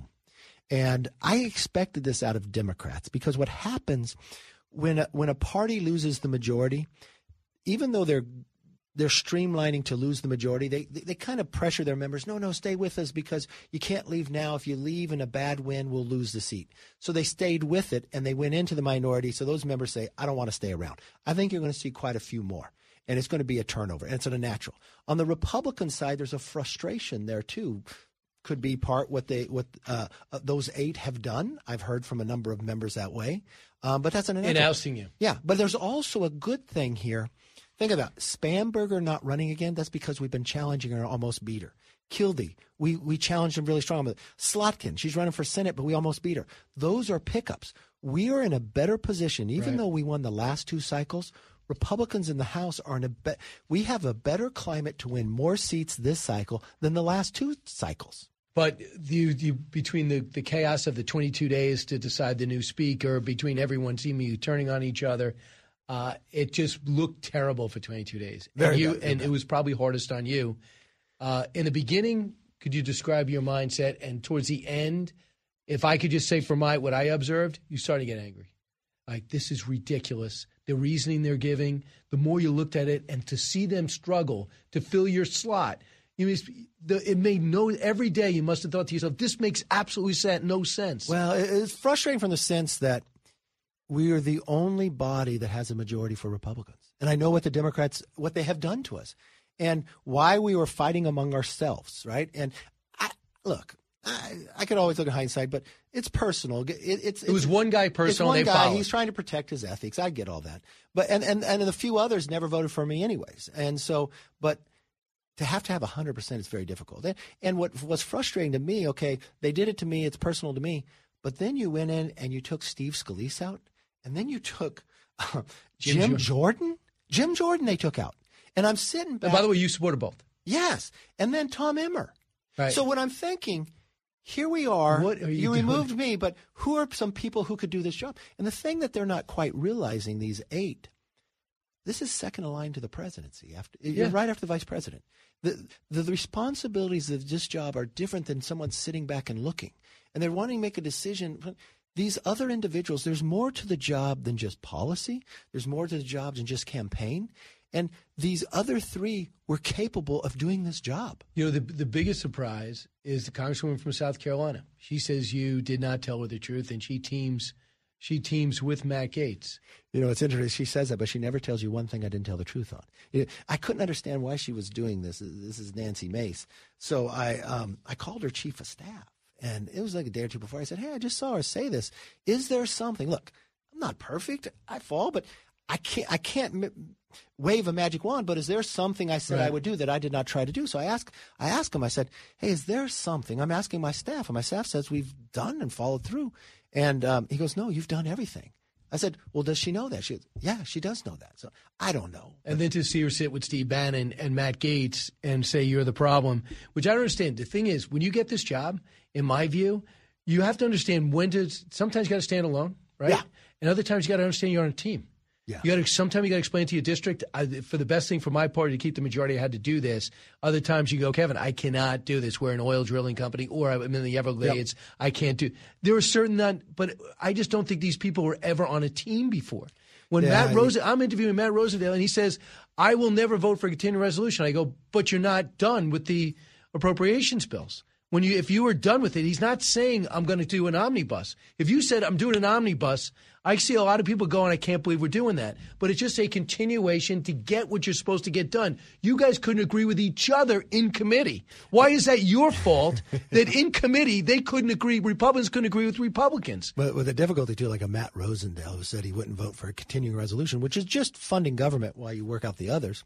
Speaker 4: And I expected this out of Democrats, because what happens when a party loses the majority, even though they're streamlining to lose the majority, they kind of pressure their members, no, stay with us because you can't leave now. If you leave in a bad win, we'll lose the seat. So they stayed with it and they went into the minority. So those members say, I don't want to stay around. I think you're going to see quite a few more. And it's going to be a turnover, and it's sort of natural. On the Republican side, there's a frustration there too. Could be part what those 8 have done. I've heard from a number of members that way, but that's an
Speaker 6: in ousting you.
Speaker 4: Yeah, but there's also a good thing here. Think about Spanberger not running again. That's because we've been challenging her and almost beat her. Kildee, we challenged him really strong. But Slotkin, she's running for Senate, but we almost beat her. Those are pickups. We are in a better position, even though we won the last 2 cycles. Republicans in the House are we have a better climate to win more seats this cycle than the last 2 cycles.
Speaker 6: But you between the chaos of the 22 days to decide the new speaker, between everyone seemingly turning on each other, it just looked terrible for 22 days. And it was probably hardest on you. In the beginning, could you describe your mindset? And towards the end, if I could just say for what I observed, you started to get angry. Like, this is ridiculous. The reasoning they're giving, the more you looked at it, and to see them struggle to fill your slot, it made every day you must have thought to yourself, this makes absolutely no sense.
Speaker 4: Well, it's frustrating from the sense that we are the only body that has a majority for Republicans. And I know what the Democrats, what they have done to us and why we were fighting among ourselves, right? And I could always look at hindsight, but it's personal. It
Speaker 6: was one guy personal.
Speaker 4: It's one guy. He's trying to protect his ethics. I get all that. But and a few others never voted for me anyways. And so, but to have 100% is very difficult. And what was frustrating to me, okay, they did it to me, it's personal to me, but then you went in and you took Steve Scalise out, and then you took Jim Jordan. Jim Jordan they took out. And I'm sitting back.
Speaker 6: And by the way, you supported both.
Speaker 4: Yes. And then Tom Emmer.
Speaker 6: Right.
Speaker 4: So what I'm thinking, here we are.
Speaker 6: What are you
Speaker 4: removed me, but who are some people who could do this job? And the thing that they're not quite realizing, these 8, this is second in line to the presidency. Right after the vice president. The responsibilities of this job are different than someone sitting back and looking. And they're wanting to make a decision. These other individuals, there's more to the job than just policy. There's more to the job than just campaign. And these other 3 were capable of doing this job.
Speaker 6: You know, the biggest surprise is the Congresswoman from South Carolina. She says you did not tell her the truth, and she teams with Matt Gaetz.
Speaker 4: You know, it's interesting. She says that, but she never tells you one thing I didn't tell the truth on. I couldn't understand why she was doing this. This is Nancy Mace. So I called her chief of staff, and it was like a day or two before. I said, hey, I just saw her say this. Is there something? Look, I'm not perfect. I fall, but I can't wave a magic wand, but is there something I said I would do that I did not try to do? So I asked him, I said, hey, is there something? I'm asking my staff, and my staff says we've done and followed through. And he goes, no, you've done everything. I said, well, does she know that? She goes, yeah, she does know that. So I don't know.
Speaker 6: And then to see her sit with Steve Bannon and Matt Gaetz and say you're the problem, which I don't understand. The thing is, when you get this job, in my view, you have to understand sometimes you got to stand alone, right? Yeah. And other times you got to understand you're on a team. Yeah. Sometimes you got to explain to your district. For the best thing for my party to keep the majority, I had to do this. Other times you go, Kevin, I cannot do this. We're an oil drilling company, or I'm in the Everglades. Yep. I can't do. There are certain but I just don't think these people were ever on a team before. When I'm interviewing Matt Rosendale, and he says, I will never vote for a continuing resolution. I go, but you're not done with the appropriations bills. If you were done with it, he's not saying I'm going to do an omnibus. If you said I'm doing an omnibus, I see a lot of people going, I can't believe we're doing that. But it's just a continuation to get what you're supposed to get done. You guys couldn't agree with each other in committee. Why is that your fault that in committee they couldn't agree, Republicans couldn't agree with Republicans?
Speaker 4: But with the difficulty, too, like a Matt Rosendale who said he wouldn't vote for a continuing resolution, which is just funding government while you work out the others.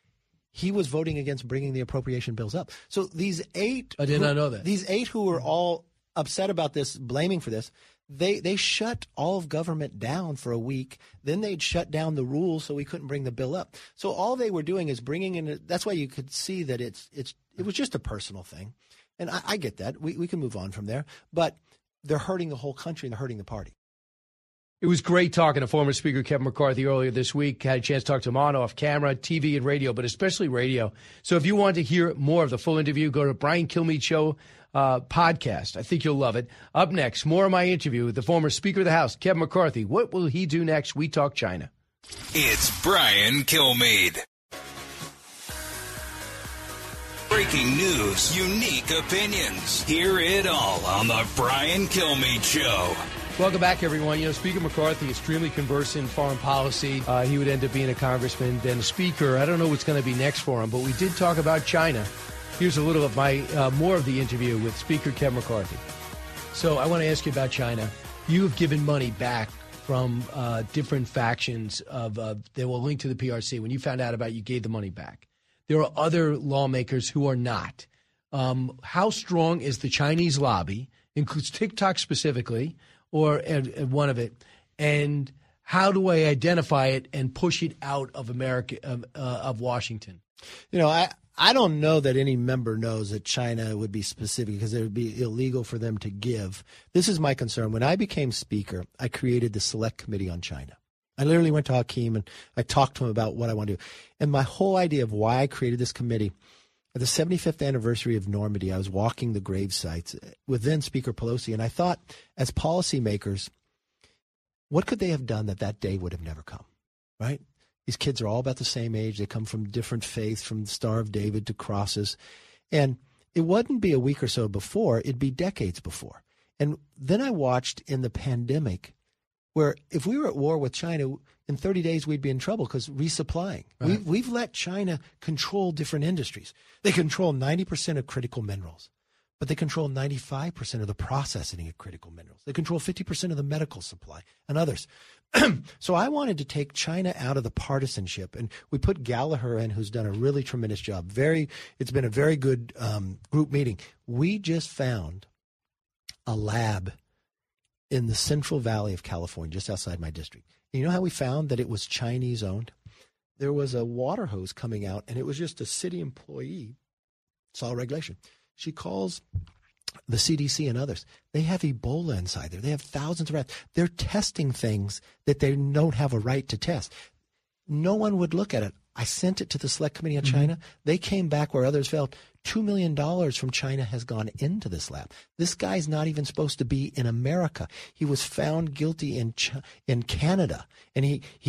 Speaker 4: He was voting against bringing the appropriation bills up. So these 8 –
Speaker 6: I did not know that.
Speaker 4: These 8 who were all upset about this, blaming for this, they shut all of government down for a week. Then they'd shut down the rules so we couldn't bring the bill up. So all they were doing is bringing in – that's why you could see that it was just a personal thing. And I get that. We can move on from there. But they're hurting the whole country and they're hurting the party.
Speaker 6: It was great talking to former Speaker Kevin McCarthy earlier this week. Had a chance to talk to him on, off camera, TV and radio, but especially radio. So if you want to hear more of the full interview, go to Brian Kilmeade Show podcast. I think you'll love it. Up next, more of my interview with the former Speaker of the House, Kevin McCarthy. What will he do next? We talk China.
Speaker 5: It's Brian Kilmeade. Breaking news, unique opinions. Hear it all on the Brian Kilmeade Show.
Speaker 6: Welcome back, everyone. You know, Speaker McCarthy, extremely conversant in foreign policy. He would end up being a congressman, then a speaker. I don't know what's going to be next for him, but we did talk about China. Here's a little of my more of the interview with Speaker Kevin McCarthy. So I want to ask you about China. You have given money back from different factions that were linked to the PRC. When you found out about it, you gave the money back. There are other lawmakers who are not. How strong is the Chinese lobby, includes TikTok specifically, or one of it, and how do I identify it and push it out of America, of Washington?
Speaker 4: You know, I don't know that any member knows that China would be specific because it would be illegal for them to give. This is my concern. When I became Speaker, I created the Select Committee on China. I literally went to Hakeem and I talked to him about what I want to do. And my whole idea of why I created this committee, at the 75th anniversary of Normandy, I was walking the grave sites with then Speaker Pelosi, and I thought, as policymakers, what could they have done that day would have never come, right? These kids are all about the same age. They come from different faiths, from the Star of David to crosses. And it wouldn't be a week or so before, it'd be decades before. And then I watched in the pandemic where if we were at war with China, in 30 days we'd be in trouble because resupplying. Right. We've let China control different industries. They control 90% of critical minerals, but they control 95% of the processing of critical minerals. They control 50% of the medical supply and others. So I wanted to take China out of the partisanship, and we put Gallagher in, who's done a really tremendous job. It's been a very good group meeting. We just found a lab in the Central Valley of California, just outside my district. And you know how we found that it was Chinese owned? There was a water hose coming out, and it was just a city employee. Saw regulation. She calls the CDC and others. They have Ebola inside there. They have thousands of rats. They're testing things that they don't have a right to test. No one would look at it. I sent it to the Select Committee on China. They came back where others failed. $2 million from China has gone into this lab. This guy's not even supposed to be in America. He was found guilty in Canada, and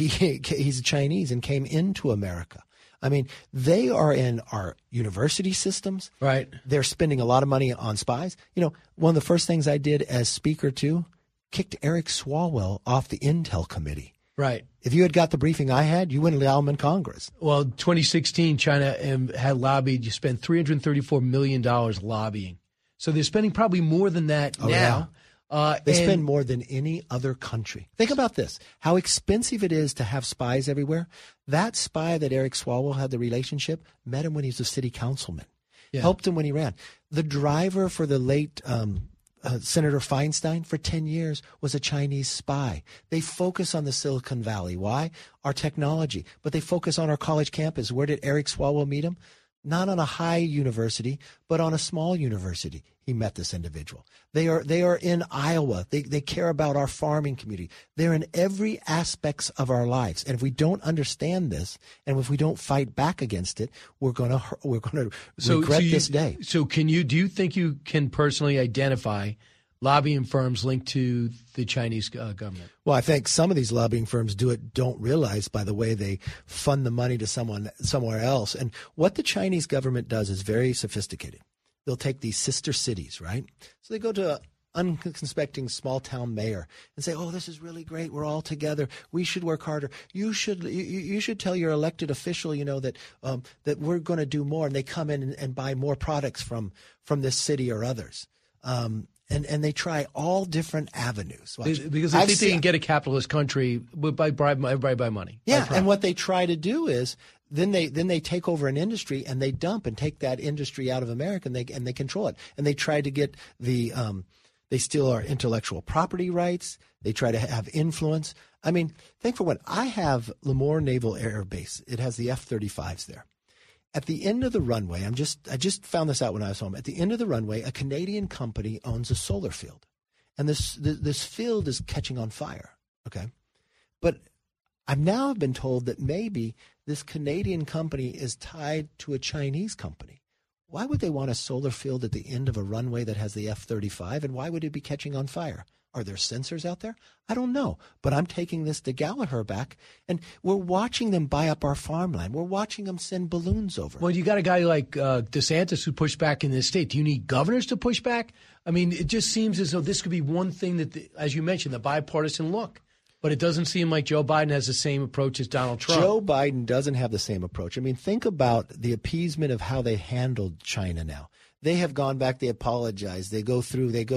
Speaker 4: he's Chinese and came into America. I mean, they are in our university systems.
Speaker 6: Right.
Speaker 4: They're spending a lot of money on spies. You know, one of the first things I did as speaker, too, kicked Eric Swalwell off the Intel Committee.
Speaker 6: Right.
Speaker 4: If you had got the briefing I had, you wouldn't allow him in Congress.
Speaker 6: Well, 2016, China had lobbied. You spent $334 million lobbying. So they're spending probably more than that now.
Speaker 4: Yeah. They spend more than any other country. Think about this, how expensive it is to have spies everywhere. That spy that Eric Swalwell had the relationship met him when he was a city councilman, helped him when he ran. The driver for the late Senator Feinstein for 10 years was a Chinese spy. They focus on the Silicon Valley. Why? Our technology. But they focus on our college campus. Where did Eric Swalwell meet him? Not on a high university, but on a small university. He met this individual. They are in Iowa. They care about our farming community. They're in every aspects of our lives. And if we don't understand this, and if we don't fight back against it, we're gonna regret this day.
Speaker 6: So do you think you can personally identify lobbying firms linked to the Chinese government?
Speaker 4: Well, I think some of these lobbying firms don't realize by the way they fund the money to somewhere else. And what the Chinese government does is very sophisticated. They'll take these sister cities, right? So they go to an unsuspecting small town mayor and say, "Oh, this is really great. We're all together. We should work harder. You should tell your elected official, that that we're going to do more." And they come in and buy more products from this city or others. And they try all different avenues.
Speaker 6: Because they think they can get a capitalist country by bribe everybody by money.
Speaker 4: Yeah, and what they try to do is then they take over an industry and they dump and take that industry out of America and they control it. And they try to get they steal our intellectual property rights. They try to have influence. I mean, think for what I have Lemoore Naval Air Base. It has the F-35s there. At the end of the runway, I just found this out when I was home. At the end of the runway, a Canadian company owns a solar field, and this field is catching on fire. Okay, but I've now been told that maybe this Canadian company is tied to a Chinese company. Why would they want a solar field at the end of a runway that has the F-35, and why would it be catching on fire? Are there sensors out there? I don't know. But I'm taking this to Gallagher back, and we're watching them buy up our farmland. We're watching them send balloons over.
Speaker 6: Well, you got a guy like DeSantis who pushed back in this state. Do you need governors to push back? I mean, it just seems as though this could be one thing that, as you mentioned, the bipartisan look. But it doesn't seem like Joe Biden has the same approach as Donald Trump.
Speaker 4: Joe Biden doesn't have the same approach. I mean, think about the appeasement of how they handled China now. They have gone back. They apologize. They go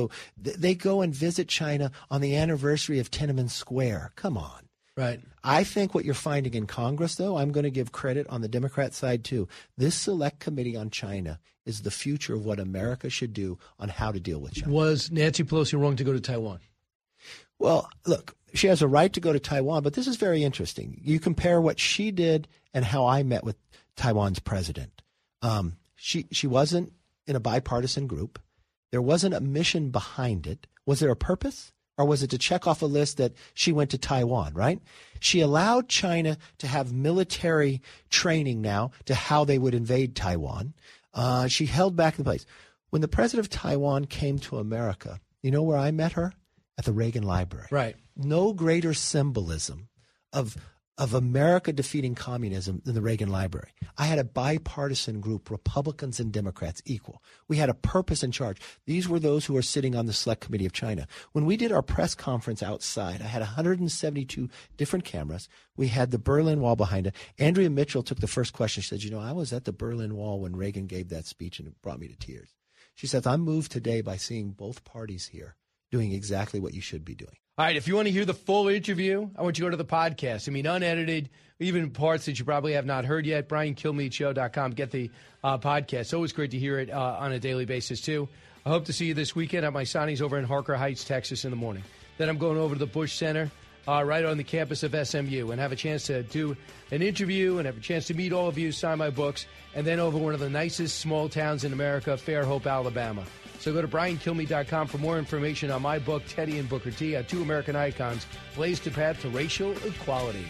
Speaker 4: and visit China on the anniversary of Tiananmen Square. Come on.
Speaker 6: Right.
Speaker 4: I think what you're finding in Congress, though, I'm going to give credit on the Democrat side, too. This Select Committee on China is the future of what America should do on how to deal with China.
Speaker 6: Was Nancy Pelosi wrong to go to Taiwan?
Speaker 4: Well, look, she has a right to go to Taiwan, but this is very interesting. You compare what she did and how I met with Taiwan's president. She wasn't in a bipartisan group. There wasn't a mission behind it. Was there a purpose? Or was it to check off a list that she went to Taiwan, right? She allowed China to have military training now to how they would invade Taiwan. She held back the place. When the president of Taiwan came to America, you know where I met her? At the Reagan Library.
Speaker 6: Right.
Speaker 4: No greater symbolism of America defeating communism than the Reagan Library. I had a bipartisan group, Republicans and Democrats equal. We had a purpose and charge. These were those who were sitting on the Select Committee of China. When we did our press conference outside, I had 172 different cameras. We had the Berlin Wall behind it. Andrea Mitchell took the first question. She said, I was at the Berlin Wall when Reagan gave that speech, and it brought me to tears. She says, I'm moved today by seeing both parties here doing exactly what you should be doing.
Speaker 6: All right, if you want to hear the full interview, I want you to go to the podcast. I mean, unedited, even parts that you probably have not heard yet, BrianKilmeadeShow.com. Get the podcast. It's always great to hear it on a daily basis, too. I hope to see you this weekend at my signings over in Harker Heights, Texas in the morning. Then I'm going over to the Bush Center right on the campus of SMU and have a chance to do an interview and have a chance to meet all of you, sign my books, and then over one of the nicest small towns in America, Fairhope, Alabama. So go to BrianKilmeade.com for more information on my book, Teddy and Booker T, two American icons, blazed the path to racial equality.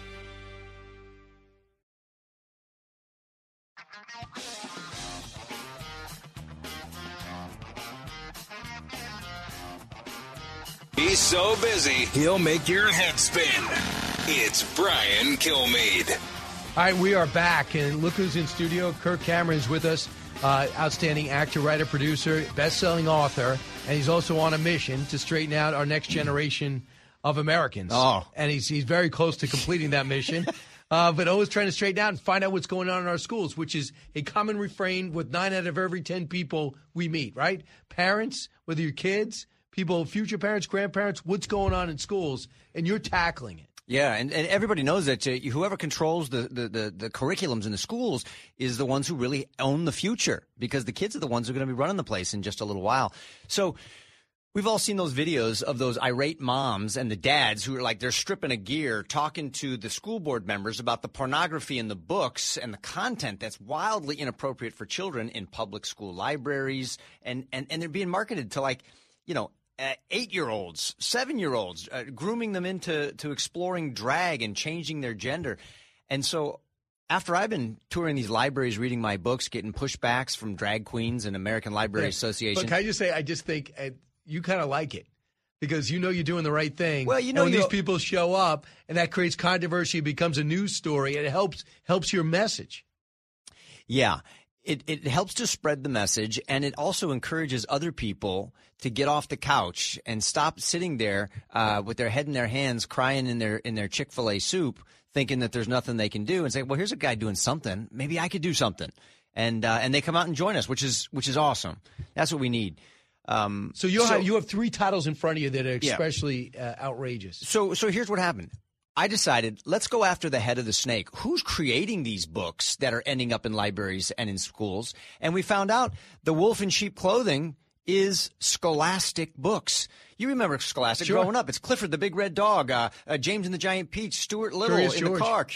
Speaker 5: He's so busy, he'll make your head spin. It's Brian Kilmeade.
Speaker 6: All right, we are back, and look who's in studio. Kirk Cameron's with us. Outstanding actor, writer, producer, best-selling author, and he's also on a mission to straighten out our next generation of Americans.
Speaker 12: Oh.
Speaker 6: And he's very close to completing that mission, but always trying to straighten out and find out what's going on in our schools, which is a common refrain with 9 out of every 10 people we meet, right? Parents, whether you're kids, people, future parents, grandparents, what's going on in schools, and you're tackling it.
Speaker 12: Yeah, and everybody knows that whoever controls the curriculums in the schools is the ones who really own the future, because the kids are the ones who are going to be running the place in just a little while. So we've all seen those videos of those irate moms and the dads who are like, they're stripping a gear, talking to the school board members about the pornography in the books and the content that's wildly inappropriate for children in public school libraries, and they're being marketed to, like, 8-year-olds, 7-year-olds, grooming them into exploring drag and changing their gender. And so after I've been touring these libraries, reading my books, getting pushbacks from drag queens and American Library Association.
Speaker 6: Look, can I just say, I just think you kind of like it because you're doing the right thing.
Speaker 12: Well,
Speaker 6: when these people show up and that creates controversy, it becomes a news story, and it helps your message.
Speaker 12: Yeah. It helps to spread the message, and it also encourages other people to get off the couch and stop sitting there with their head in their hands, crying in their Chick-fil-A soup, thinking that there's nothing they can do, and say, well, here's a guy doing something. Maybe I could do something. And they come out and join us, which is awesome. That's what we need.
Speaker 6: So you have 3 titles in front of you that are especially outrageous.
Speaker 12: So here's what happened. I decided, let's go after the head of the snake. Who's creating these books that are ending up in libraries and in schools? And we found out the wolf in sheep clothing is Scholastic Books. You remember Scholastic growing up. It's Clifford the Big Red Dog, James and the Giant Peach, Stuart Little
Speaker 6: Curious
Speaker 12: in
Speaker 6: George.
Speaker 12: the car.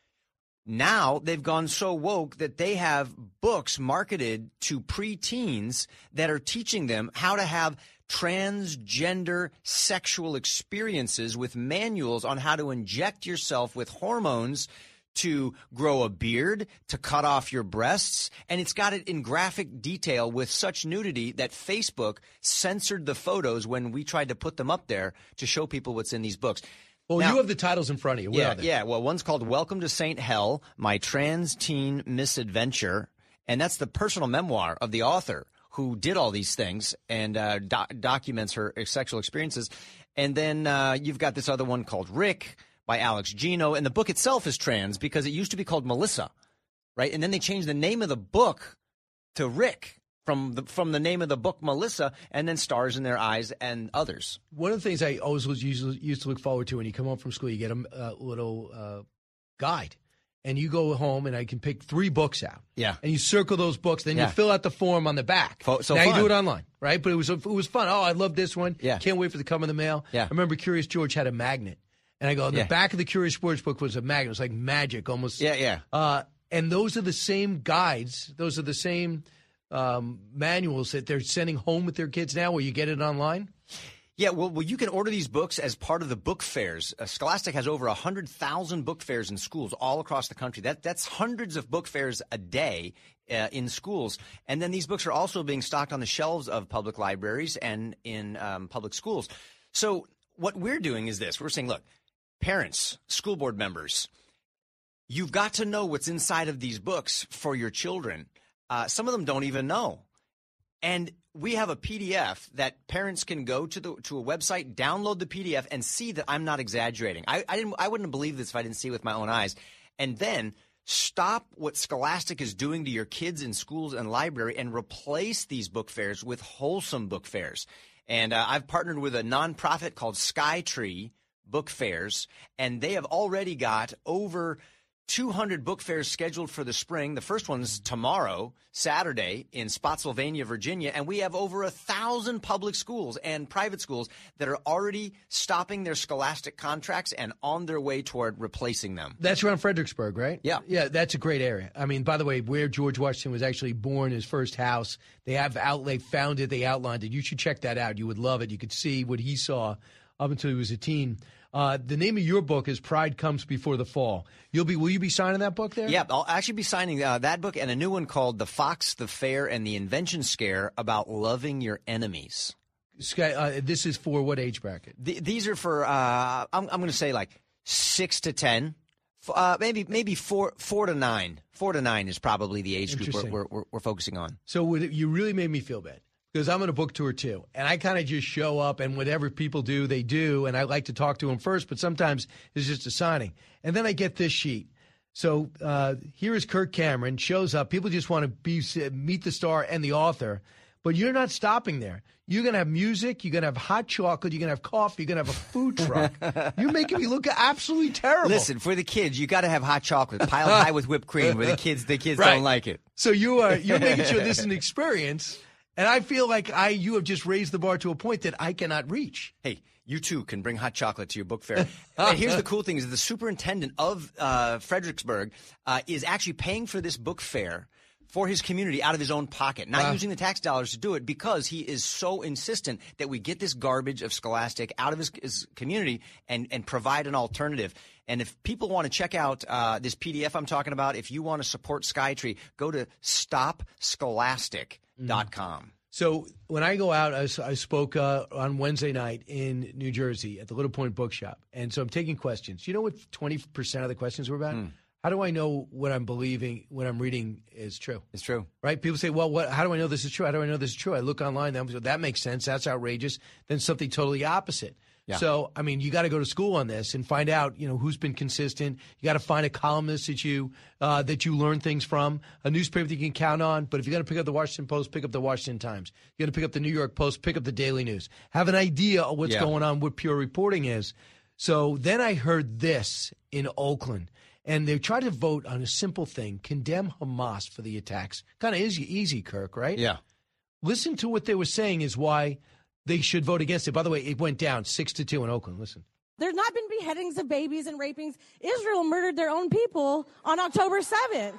Speaker 12: Now they've gone so woke that they have books marketed to preteens that are teaching them how to have transgender sexual experiences with manuals on how to inject yourself with hormones to grow a beard, to cut off your breasts, and it's got it in graphic detail with such nudity that Facebook censored the photos when we tried to put them up there to show people what's in these books.
Speaker 6: Well,
Speaker 12: Now,
Speaker 6: you have the titles in front of you. What are they?
Speaker 12: Yeah. Well, one's called Welcome to St. Hell, My Trans Teen Misadventure, and that's the personal memoir of the author who did all these things and documents her sexual experiences. And then you've got this other one called Rick by Alex Gino, and the book itself is trans because it used to be called Melissa, right? And then they changed the name of the book to Rick from the name of the book Melissa, and then Stars in Their Eyes and others.
Speaker 6: One of the things I always used to look forward to when you come home from school, you get a little guide. And you go home, and I can pick 3 books out.
Speaker 12: Yeah.
Speaker 6: And you circle those books. Then you fill out the form on the back.
Speaker 12: So
Speaker 6: now
Speaker 12: fun.
Speaker 6: you do it online, right? But it was fun. Oh, I love this one.
Speaker 12: Yeah.
Speaker 6: Can't wait for the come in the mail.
Speaker 12: Yeah.
Speaker 6: I remember Curious George had a magnet. And I go, the back of the Curious George book was a magnet. It was like magic almost.
Speaker 12: Yeah.
Speaker 6: And those are the same guides. Those are the same manuals that they're sending home with their kids now where you get it online?
Speaker 12: Yeah, well, you can order these books as part of the book fairs. Scholastic has over 100,000 book fairs in schools all across the country. That's hundreds of book fairs a day in schools. And then these books are also being stocked on the shelves of public libraries and in public schools. So what we're doing is this. We're saying, look, parents, school board members, you've got to know what's inside of these books for your children. Some of them don't even know. And we have a PDF that parents can go to a website, download the PDF, and see that I'm not exaggerating. I wouldn't have believed this if I didn't see it with my own eyes. And then stop what Scholastic is doing to your kids in schools and library and replace these book fairs with wholesome book fairs. And I've partnered with a nonprofit called Skytree Book Fairs, and they have already got over 200 book fairs scheduled for the spring. The first one's tomorrow, Saturday, in Spotsylvania, Virginia. And we have over 1,000 public schools and private schools that are already stopping their Scholastic contracts and on their way toward replacing them.
Speaker 6: That's around Fredericksburg, right?
Speaker 12: Yeah.
Speaker 6: Yeah, that's a great area. I mean, by the way, where George Washington was actually born, his first house, they found it, they outlined it. You should check that out. You would love it. You could see what he saw up until he was a teen. The name of your book is Pride Comes Before the Fall. Will you be signing that book there?
Speaker 12: Yeah, I'll actually be signing that book and a new one called The Fox, the Fair, and the Invention Scare about loving your enemies.
Speaker 6: This is for what age bracket?
Speaker 12: These are for, I'm going to say like 6 to 10. Maybe 4 to 9. 4 to 9 is probably the age group we're focusing on.
Speaker 6: So you really made me feel bad. Because I'm on a book tour, too. And I kind of just show up, and whatever people do, they do. And I like to talk to them first, but sometimes it's just a signing. And then I get this sheet. So here is Kirk Cameron, shows up. People just want to meet the star and the author. But you're not stopping there. You're going to have music. You're going to have hot chocolate. You're going to have coffee. You're going to have a food truck. You're making me look absolutely terrible.
Speaker 12: Listen, for the kids, you got to have hot chocolate piled high with whipped cream. Where the kids right. Don't like it.
Speaker 6: So you're making sure this is an experience. And I feel like you have just raised the bar to a point that I cannot reach.
Speaker 12: Hey, you too can bring hot chocolate to your book fair. And here's the cool thing is the superintendent of Fredericksburg is actually paying for this book fair for his community out of his own pocket, not using the tax dollars to do it because he is so insistent that we get this garbage of Scholastic out of his community and provide an alternative. And if people want to check out this PDF I'm talking about, if you want to support Skytree, go to stopscholastic.com.
Speaker 6: So when I go out, I spoke on Wednesday night in New Jersey at the Little Point Bookshop. And so I'm taking questions. You know what 20% of the questions were about? How do I know what I'm believing, what I'm reading is true?
Speaker 12: It's true.
Speaker 6: Right? People say, well, how do I know this is true? How do I know this is true? I look online, that makes sense. That's outrageous. Then something totally opposite. Yeah. So, I mean, you got to go to school on this and find out, who's been consistent. You got to find a columnist that you learn things from, a newspaper that you can count on. But if you're going to pick up the Washington Post, pick up the Washington Times. You're going to pick up the New York Post, pick up the Daily News. Have an idea of what's going on, what pure reporting is. So then I heard this in Oakland. And they tried to vote on a simple thing, condemn Hamas for the attacks. Kind of easy, Kirk, right?
Speaker 12: Yeah.
Speaker 6: Listen to what they were saying is why they should vote against it. By the way, it went down 6-2 in Oakland. Listen.
Speaker 22: There's not been beheadings of babies and rapings. Israel murdered their own people on October 7th.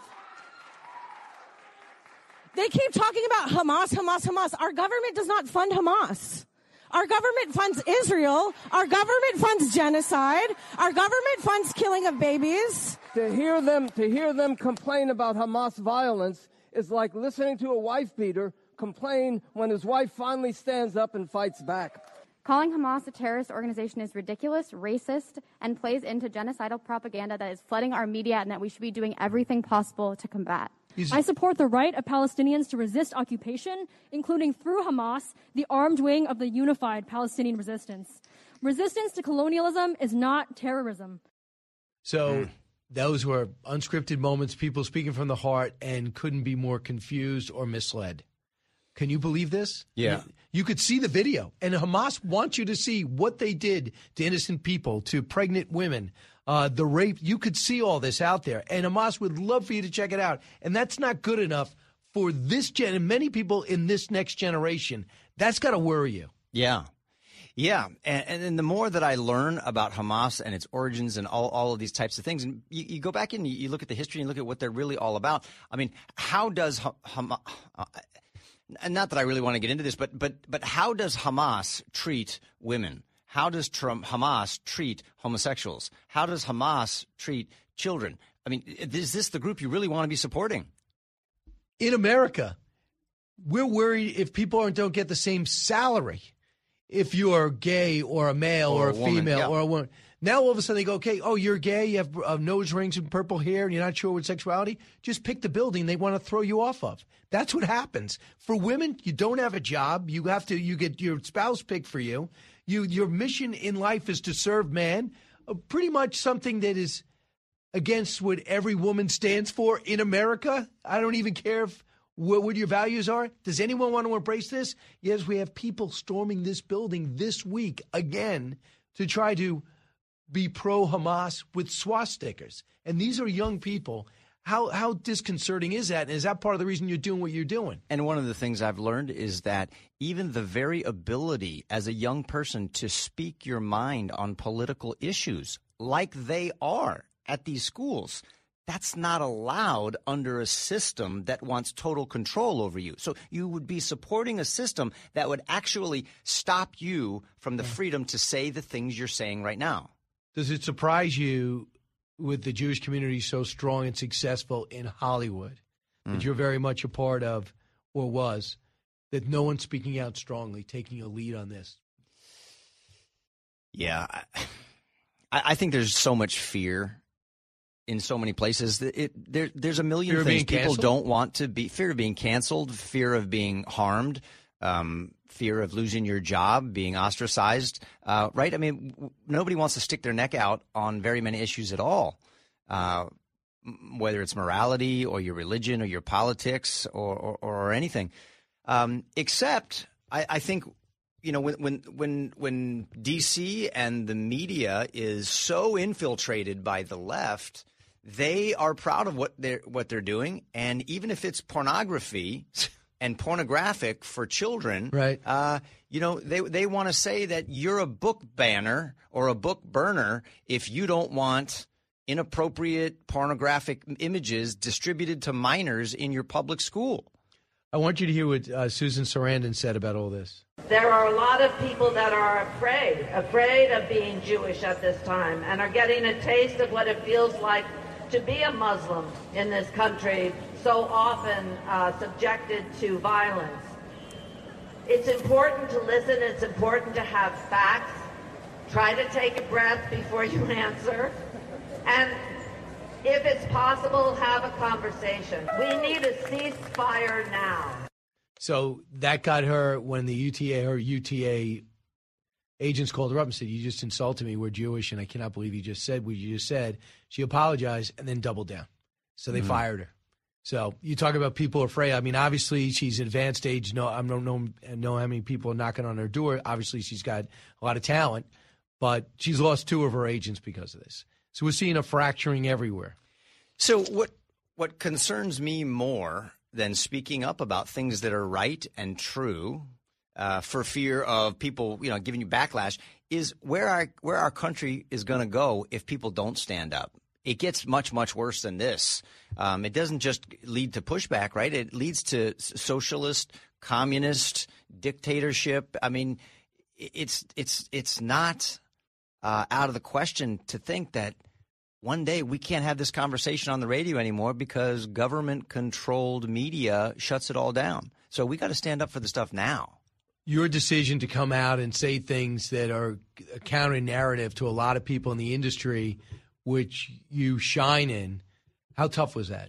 Speaker 22: They keep talking about Hamas, Hamas, Hamas. Our government does not fund Hamas. Our government funds Israel. Our government funds genocide. Our government funds killing of babies.
Speaker 23: To hear them complain about Hamas violence is like listening to a wife beater complain when his wife finally stands up and fights back.
Speaker 24: Calling Hamas a terrorist organization is ridiculous, racist, and plays into genocidal propaganda that is flooding our media and that we should be doing everything possible to combat.
Speaker 25: I support the right of Palestinians to resist occupation, including through Hamas, the armed wing of the unified Palestinian resistance. Resistance to colonialism is not terrorism.
Speaker 6: So those were unscripted moments, people speaking from the heart and couldn't be more confused or misled. Can you believe this?
Speaker 12: Yeah.
Speaker 6: You could see the video, and Hamas wants you to see what they did to innocent people, to pregnant women, the rape. You could see all this out there, and Hamas would love for you to check it out. And that's not good enough for this and many people in this next generation. That's got to worry you.
Speaker 12: Yeah. Yeah, and the more that I learn about Hamas and its origins and all of these types of things, and you go back and you look at the history and look at what they're really all about. I mean, how does Hamas not that I really want to get into this, but how does Hamas treat women? How does Hamas treat homosexuals? How does Hamas treat children? I mean, is this the group you really want to be supporting?
Speaker 6: In America, we're worried if people don't get the same salary. If you're gay or a male or a female or a woman. Now all of a sudden they go, okay, you're gay, you have nose rings and purple hair, and you're not sure what sexuality? Just pick the building they want to throw you off of. That's what happens. For women, you don't have a job. You get your spouse picked for you. Your mission in life is to serve man, pretty much something that is against what every woman stands for in America. I don't even care what your values are? Does anyone want to embrace this? Yes, we have people storming this building this week again to try to be pro-Hamas with swastikas. And these are young people. How disconcerting is that? And is that part of the reason you're doing what you're doing?
Speaker 12: And one of the things I've learned is that even the very ability as a young person to speak your mind on political issues like they are at these schools, that's not allowed under a system that wants total control over you. So you would be supporting a system that would actually stop you from the freedom to say the things you're saying right now.
Speaker 6: Does it surprise you with the Jewish community so strong and successful in Hollywood that you're very much a part of, or was, that no one's speaking out strongly, taking a lead on this?
Speaker 12: Yeah. I think there's so much fear in so many places. There's a million things people don't want to be. Fear of being canceled, fear of being harmed, fear of losing your job, being ostracized, right? I mean, nobody wants to stick their neck out on very many issues at all, whether it's morality or your religion or your politics or anything, except I think, you know, when D.C. and the media is so infiltrated by the left, they are proud of what they're doing, and even if it's pornography and pornographic for children,
Speaker 6: right?
Speaker 12: You know, they want to say that you're a book banner or a book burner if you don't want inappropriate pornographic images distributed to minors in your public school.
Speaker 6: I want you to hear what Susan Sarandon said about all this.
Speaker 7: There are a lot of people that are afraid of being Jewish at this time, and are getting a taste of what it feels like to be a Muslim in this country, so often subjected to violence. It's important to listen. It's important to have facts. Try to take a breath before you answer. And if it's possible, have a conversation. We need a ceasefire now.
Speaker 6: So that got her when the UTA agents called her up and said, "You just insulted me. We're Jewish, and I cannot believe you just said what you just said." She apologized and then doubled down. So they fired her. So you talk about people afraid. I mean, obviously she's an advanced age. No, I don't know how many people are knocking on her door. Obviously she's got a lot of talent, but she's lost 2 of her agents because of this. So we're seeing a fracturing everywhere.
Speaker 12: So what concerns me more than speaking up about things that are right and true, for fear of people, you know, giving you backlash, is where our country is going to go if people don't stand up. It gets much, much worse than this. It doesn't just lead to pushback, right? It leads to socialist, communist, dictatorship. I mean, it's not out of the question to think that one day we can't have this conversation on the radio anymore because government-controlled media shuts it all down. So we got to stand up for the stuff now.
Speaker 6: Your decision to come out and say things that are a counter-narrative to a lot of people in the industry, which you shine in, how tough was that?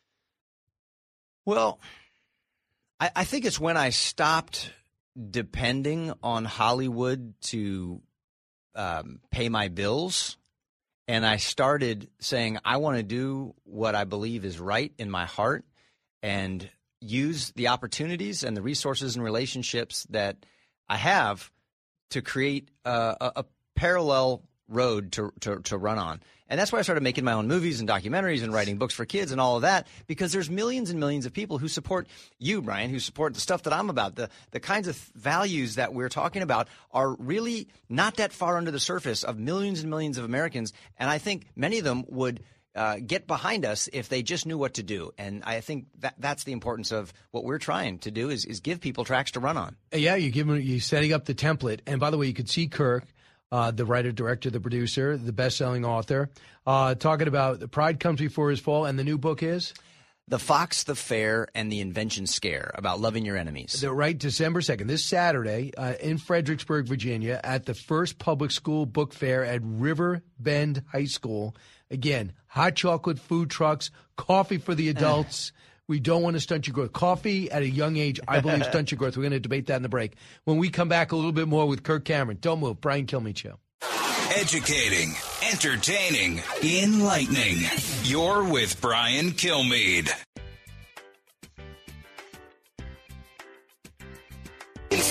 Speaker 12: Well, I think it's when I stopped depending on Hollywood to pay my bills, and I started saying I want to do what I believe is right in my heart and use the opportunities and the resources and relationships that I have to create a parallel road to run on. And that's why I started making my own movies and documentaries and writing books for kids and all of that, because there's millions and millions of people who support you, Brian, who support the stuff that I'm about. The kinds of values that we're talking about are really not that far under the surface of millions and millions of Americans. And I think many of them would get behind us if they just knew what to do. And I think that's the importance of what we're trying to do is give people tracks to run on.
Speaker 6: Yeah, you're setting up the template. And by the way, you could see Kirk, the writer, director, the producer, the best-selling author, talking about The Pride Comes Before His Fall, and the new book is?
Speaker 12: The Fox, the Fair, and the Invention Scare, about loving your enemies.
Speaker 6: They're right, December 2nd, this Saturday, in Fredericksburg, Virginia, at the first public school book fair at River Bend High School. Again, hot chocolate, food trucks, coffee for the adults. We don't want to stunt your growth. Coffee at a young age, I believe, stunts your growth. We're going to debate that in the break. When we come back a little bit more with Kirk Cameron. Don't move. Brian Kilmeade Show.
Speaker 5: Educating, entertaining, enlightening. You're with Brian Kilmeade.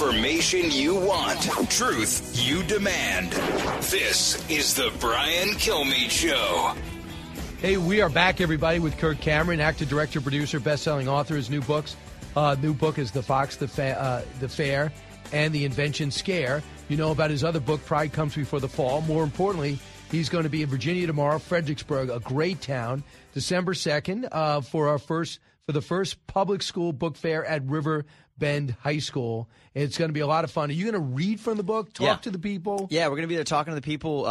Speaker 5: Information you want. Truth you demand. This is the Brian Kilmeade Show.
Speaker 6: Hey, we are back, everybody, with Kirk Cameron, actor, director, producer, best-selling author. His new books. New book is The Fox, the Fair, and The Invention Scare. You know about his other book, Pride Comes Before the Fall. More importantly, he's going to be in Virginia tomorrow, Fredericksburg, a great town, December 2nd, for the first public school book fair at River Bend High School. It's going to be a lot of fun. Are you going to read from the book, talk to the people?
Speaker 12: Yeah, we're going to be there talking to the people.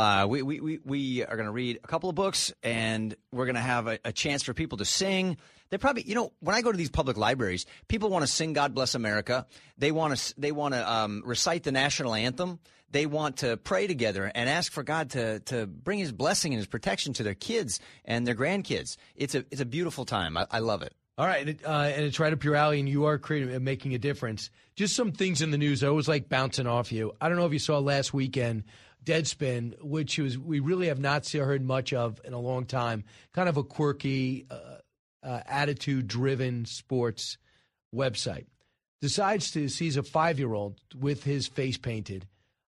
Speaker 12: We are going to read a couple of books, and we're going to have a chance for people to sing. They probably, when I go to these public libraries, people want to sing "God Bless America." They want to recite the national anthem. They want to pray together and ask for God to bring His blessing and His protection to their kids and their grandkids. It's a beautiful time. I love it.
Speaker 6: All right, and it's right up your alley, and you are creating and making a difference. Just some things in the news I always like bouncing off you. I don't know if you saw last weekend, Deadspin, which we really have not heard much of in a long time. Kind of a quirky, attitude-driven sports website. Decides to seize a 5-year-old with his face painted,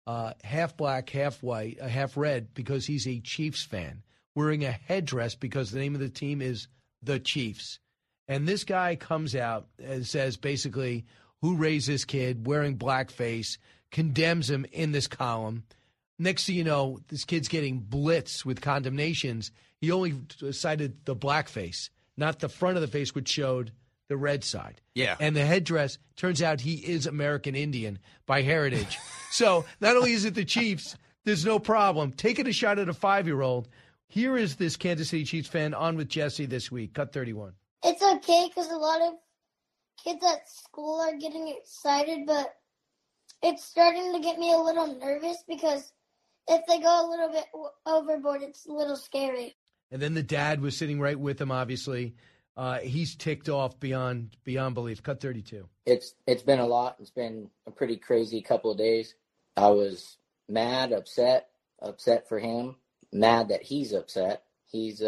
Speaker 6: half black, half white, half red, because he's a Chiefs fan, wearing a headdress because the name of the team is the Chiefs. And this guy comes out and says basically who raised this kid, wearing blackface, condemns him in this column. Next thing you know, this kid's getting blitzed with condemnations. He only cited the blackface, not the front of the face, which showed the red side.
Speaker 12: Yeah.
Speaker 6: And the headdress, turns out he is American Indian by heritage. So not only is it the Chiefs, there's no problem. Taking a shot at a 5-year-old. Here is this Kansas City Chiefs fan on with Jesse this week. Cut 31.
Speaker 13: It's okay because a lot of kids at school are getting excited, but it's starting to get me a little nervous because if they go a little bit overboard, it's a little scary.
Speaker 6: And then the dad was sitting right with him, obviously. He's ticked off beyond belief. Cut 32.
Speaker 14: It's been a lot. It's been a pretty crazy couple of days. I was mad, upset for him, mad that he's upset. He's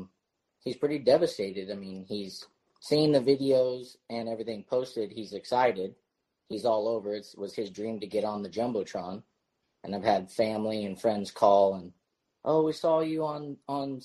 Speaker 14: pretty devastated. I mean, he's seen the videos and everything posted. He's excited. He's all over. It was his dream to get on the Jumbotron. And I've had family and friends call and, oh, we saw you on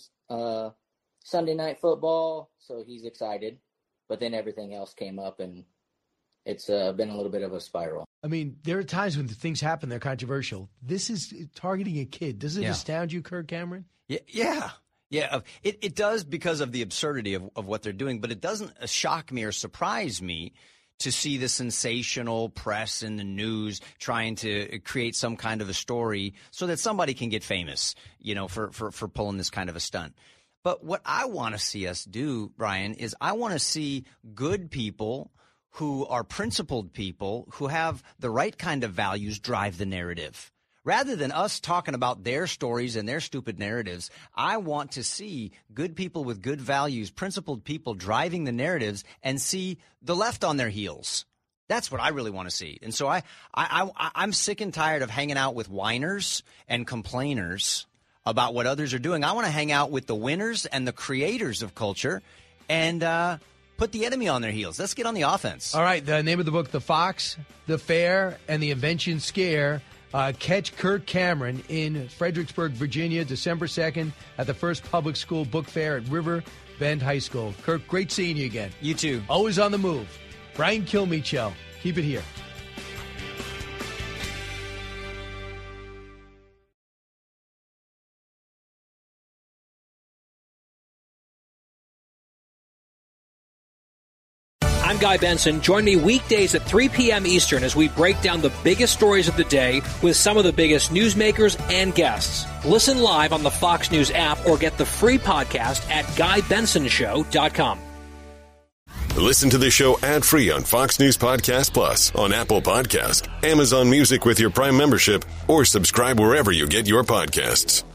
Speaker 14: Sunday Night Football. So he's excited. But then everything else came up, and it's been a little bit of a spiral.
Speaker 6: I mean, there are times when things happen, they're controversial. This is targeting a kid. Does it astound you, Kirk Cameron?
Speaker 12: Yeah. Yeah, it does because of the absurdity of what they're doing, but it doesn't shock me or surprise me to see the sensational press and the news trying to create some kind of a story so that somebody can get famous, for pulling this kind of a stunt. But what I want to see us do, Brian, is I want to see good people who are principled people who have the right kind of values drive the narrative. Rather than us talking about their stories and their stupid narratives, I want to see good people with good values, principled people driving the narratives, and see the left on their heels. That's what I really want to see. And so I'm sick and tired of hanging out with whiners and complainers about what others are doing. I want to hang out with the winners and the creators of culture and put the enemy on their heels. Let's get on the offense.
Speaker 6: All right, the name of the book, The Fox, The Fair, and The Invention Scare. Catch Kirk Cameron in Fredericksburg, Virginia, December 2nd at the first public school book fair at River Bend High School. Kirk, great seeing you again.
Speaker 12: You too.
Speaker 6: Always on the move. Brian Kilmeade Show. Keep it here.
Speaker 16: I'm Guy Benson. Join me weekdays at 3 p.m. Eastern as we break down the biggest stories of the day with some of the biggest newsmakers and guests. Listen live on the Fox News app or get the free podcast at GuyBensonShow.com.
Speaker 17: Listen to the show ad-free on Fox News Podcast Plus, on Apple Podcast, Amazon Music with your Prime membership, or subscribe wherever you get your podcasts.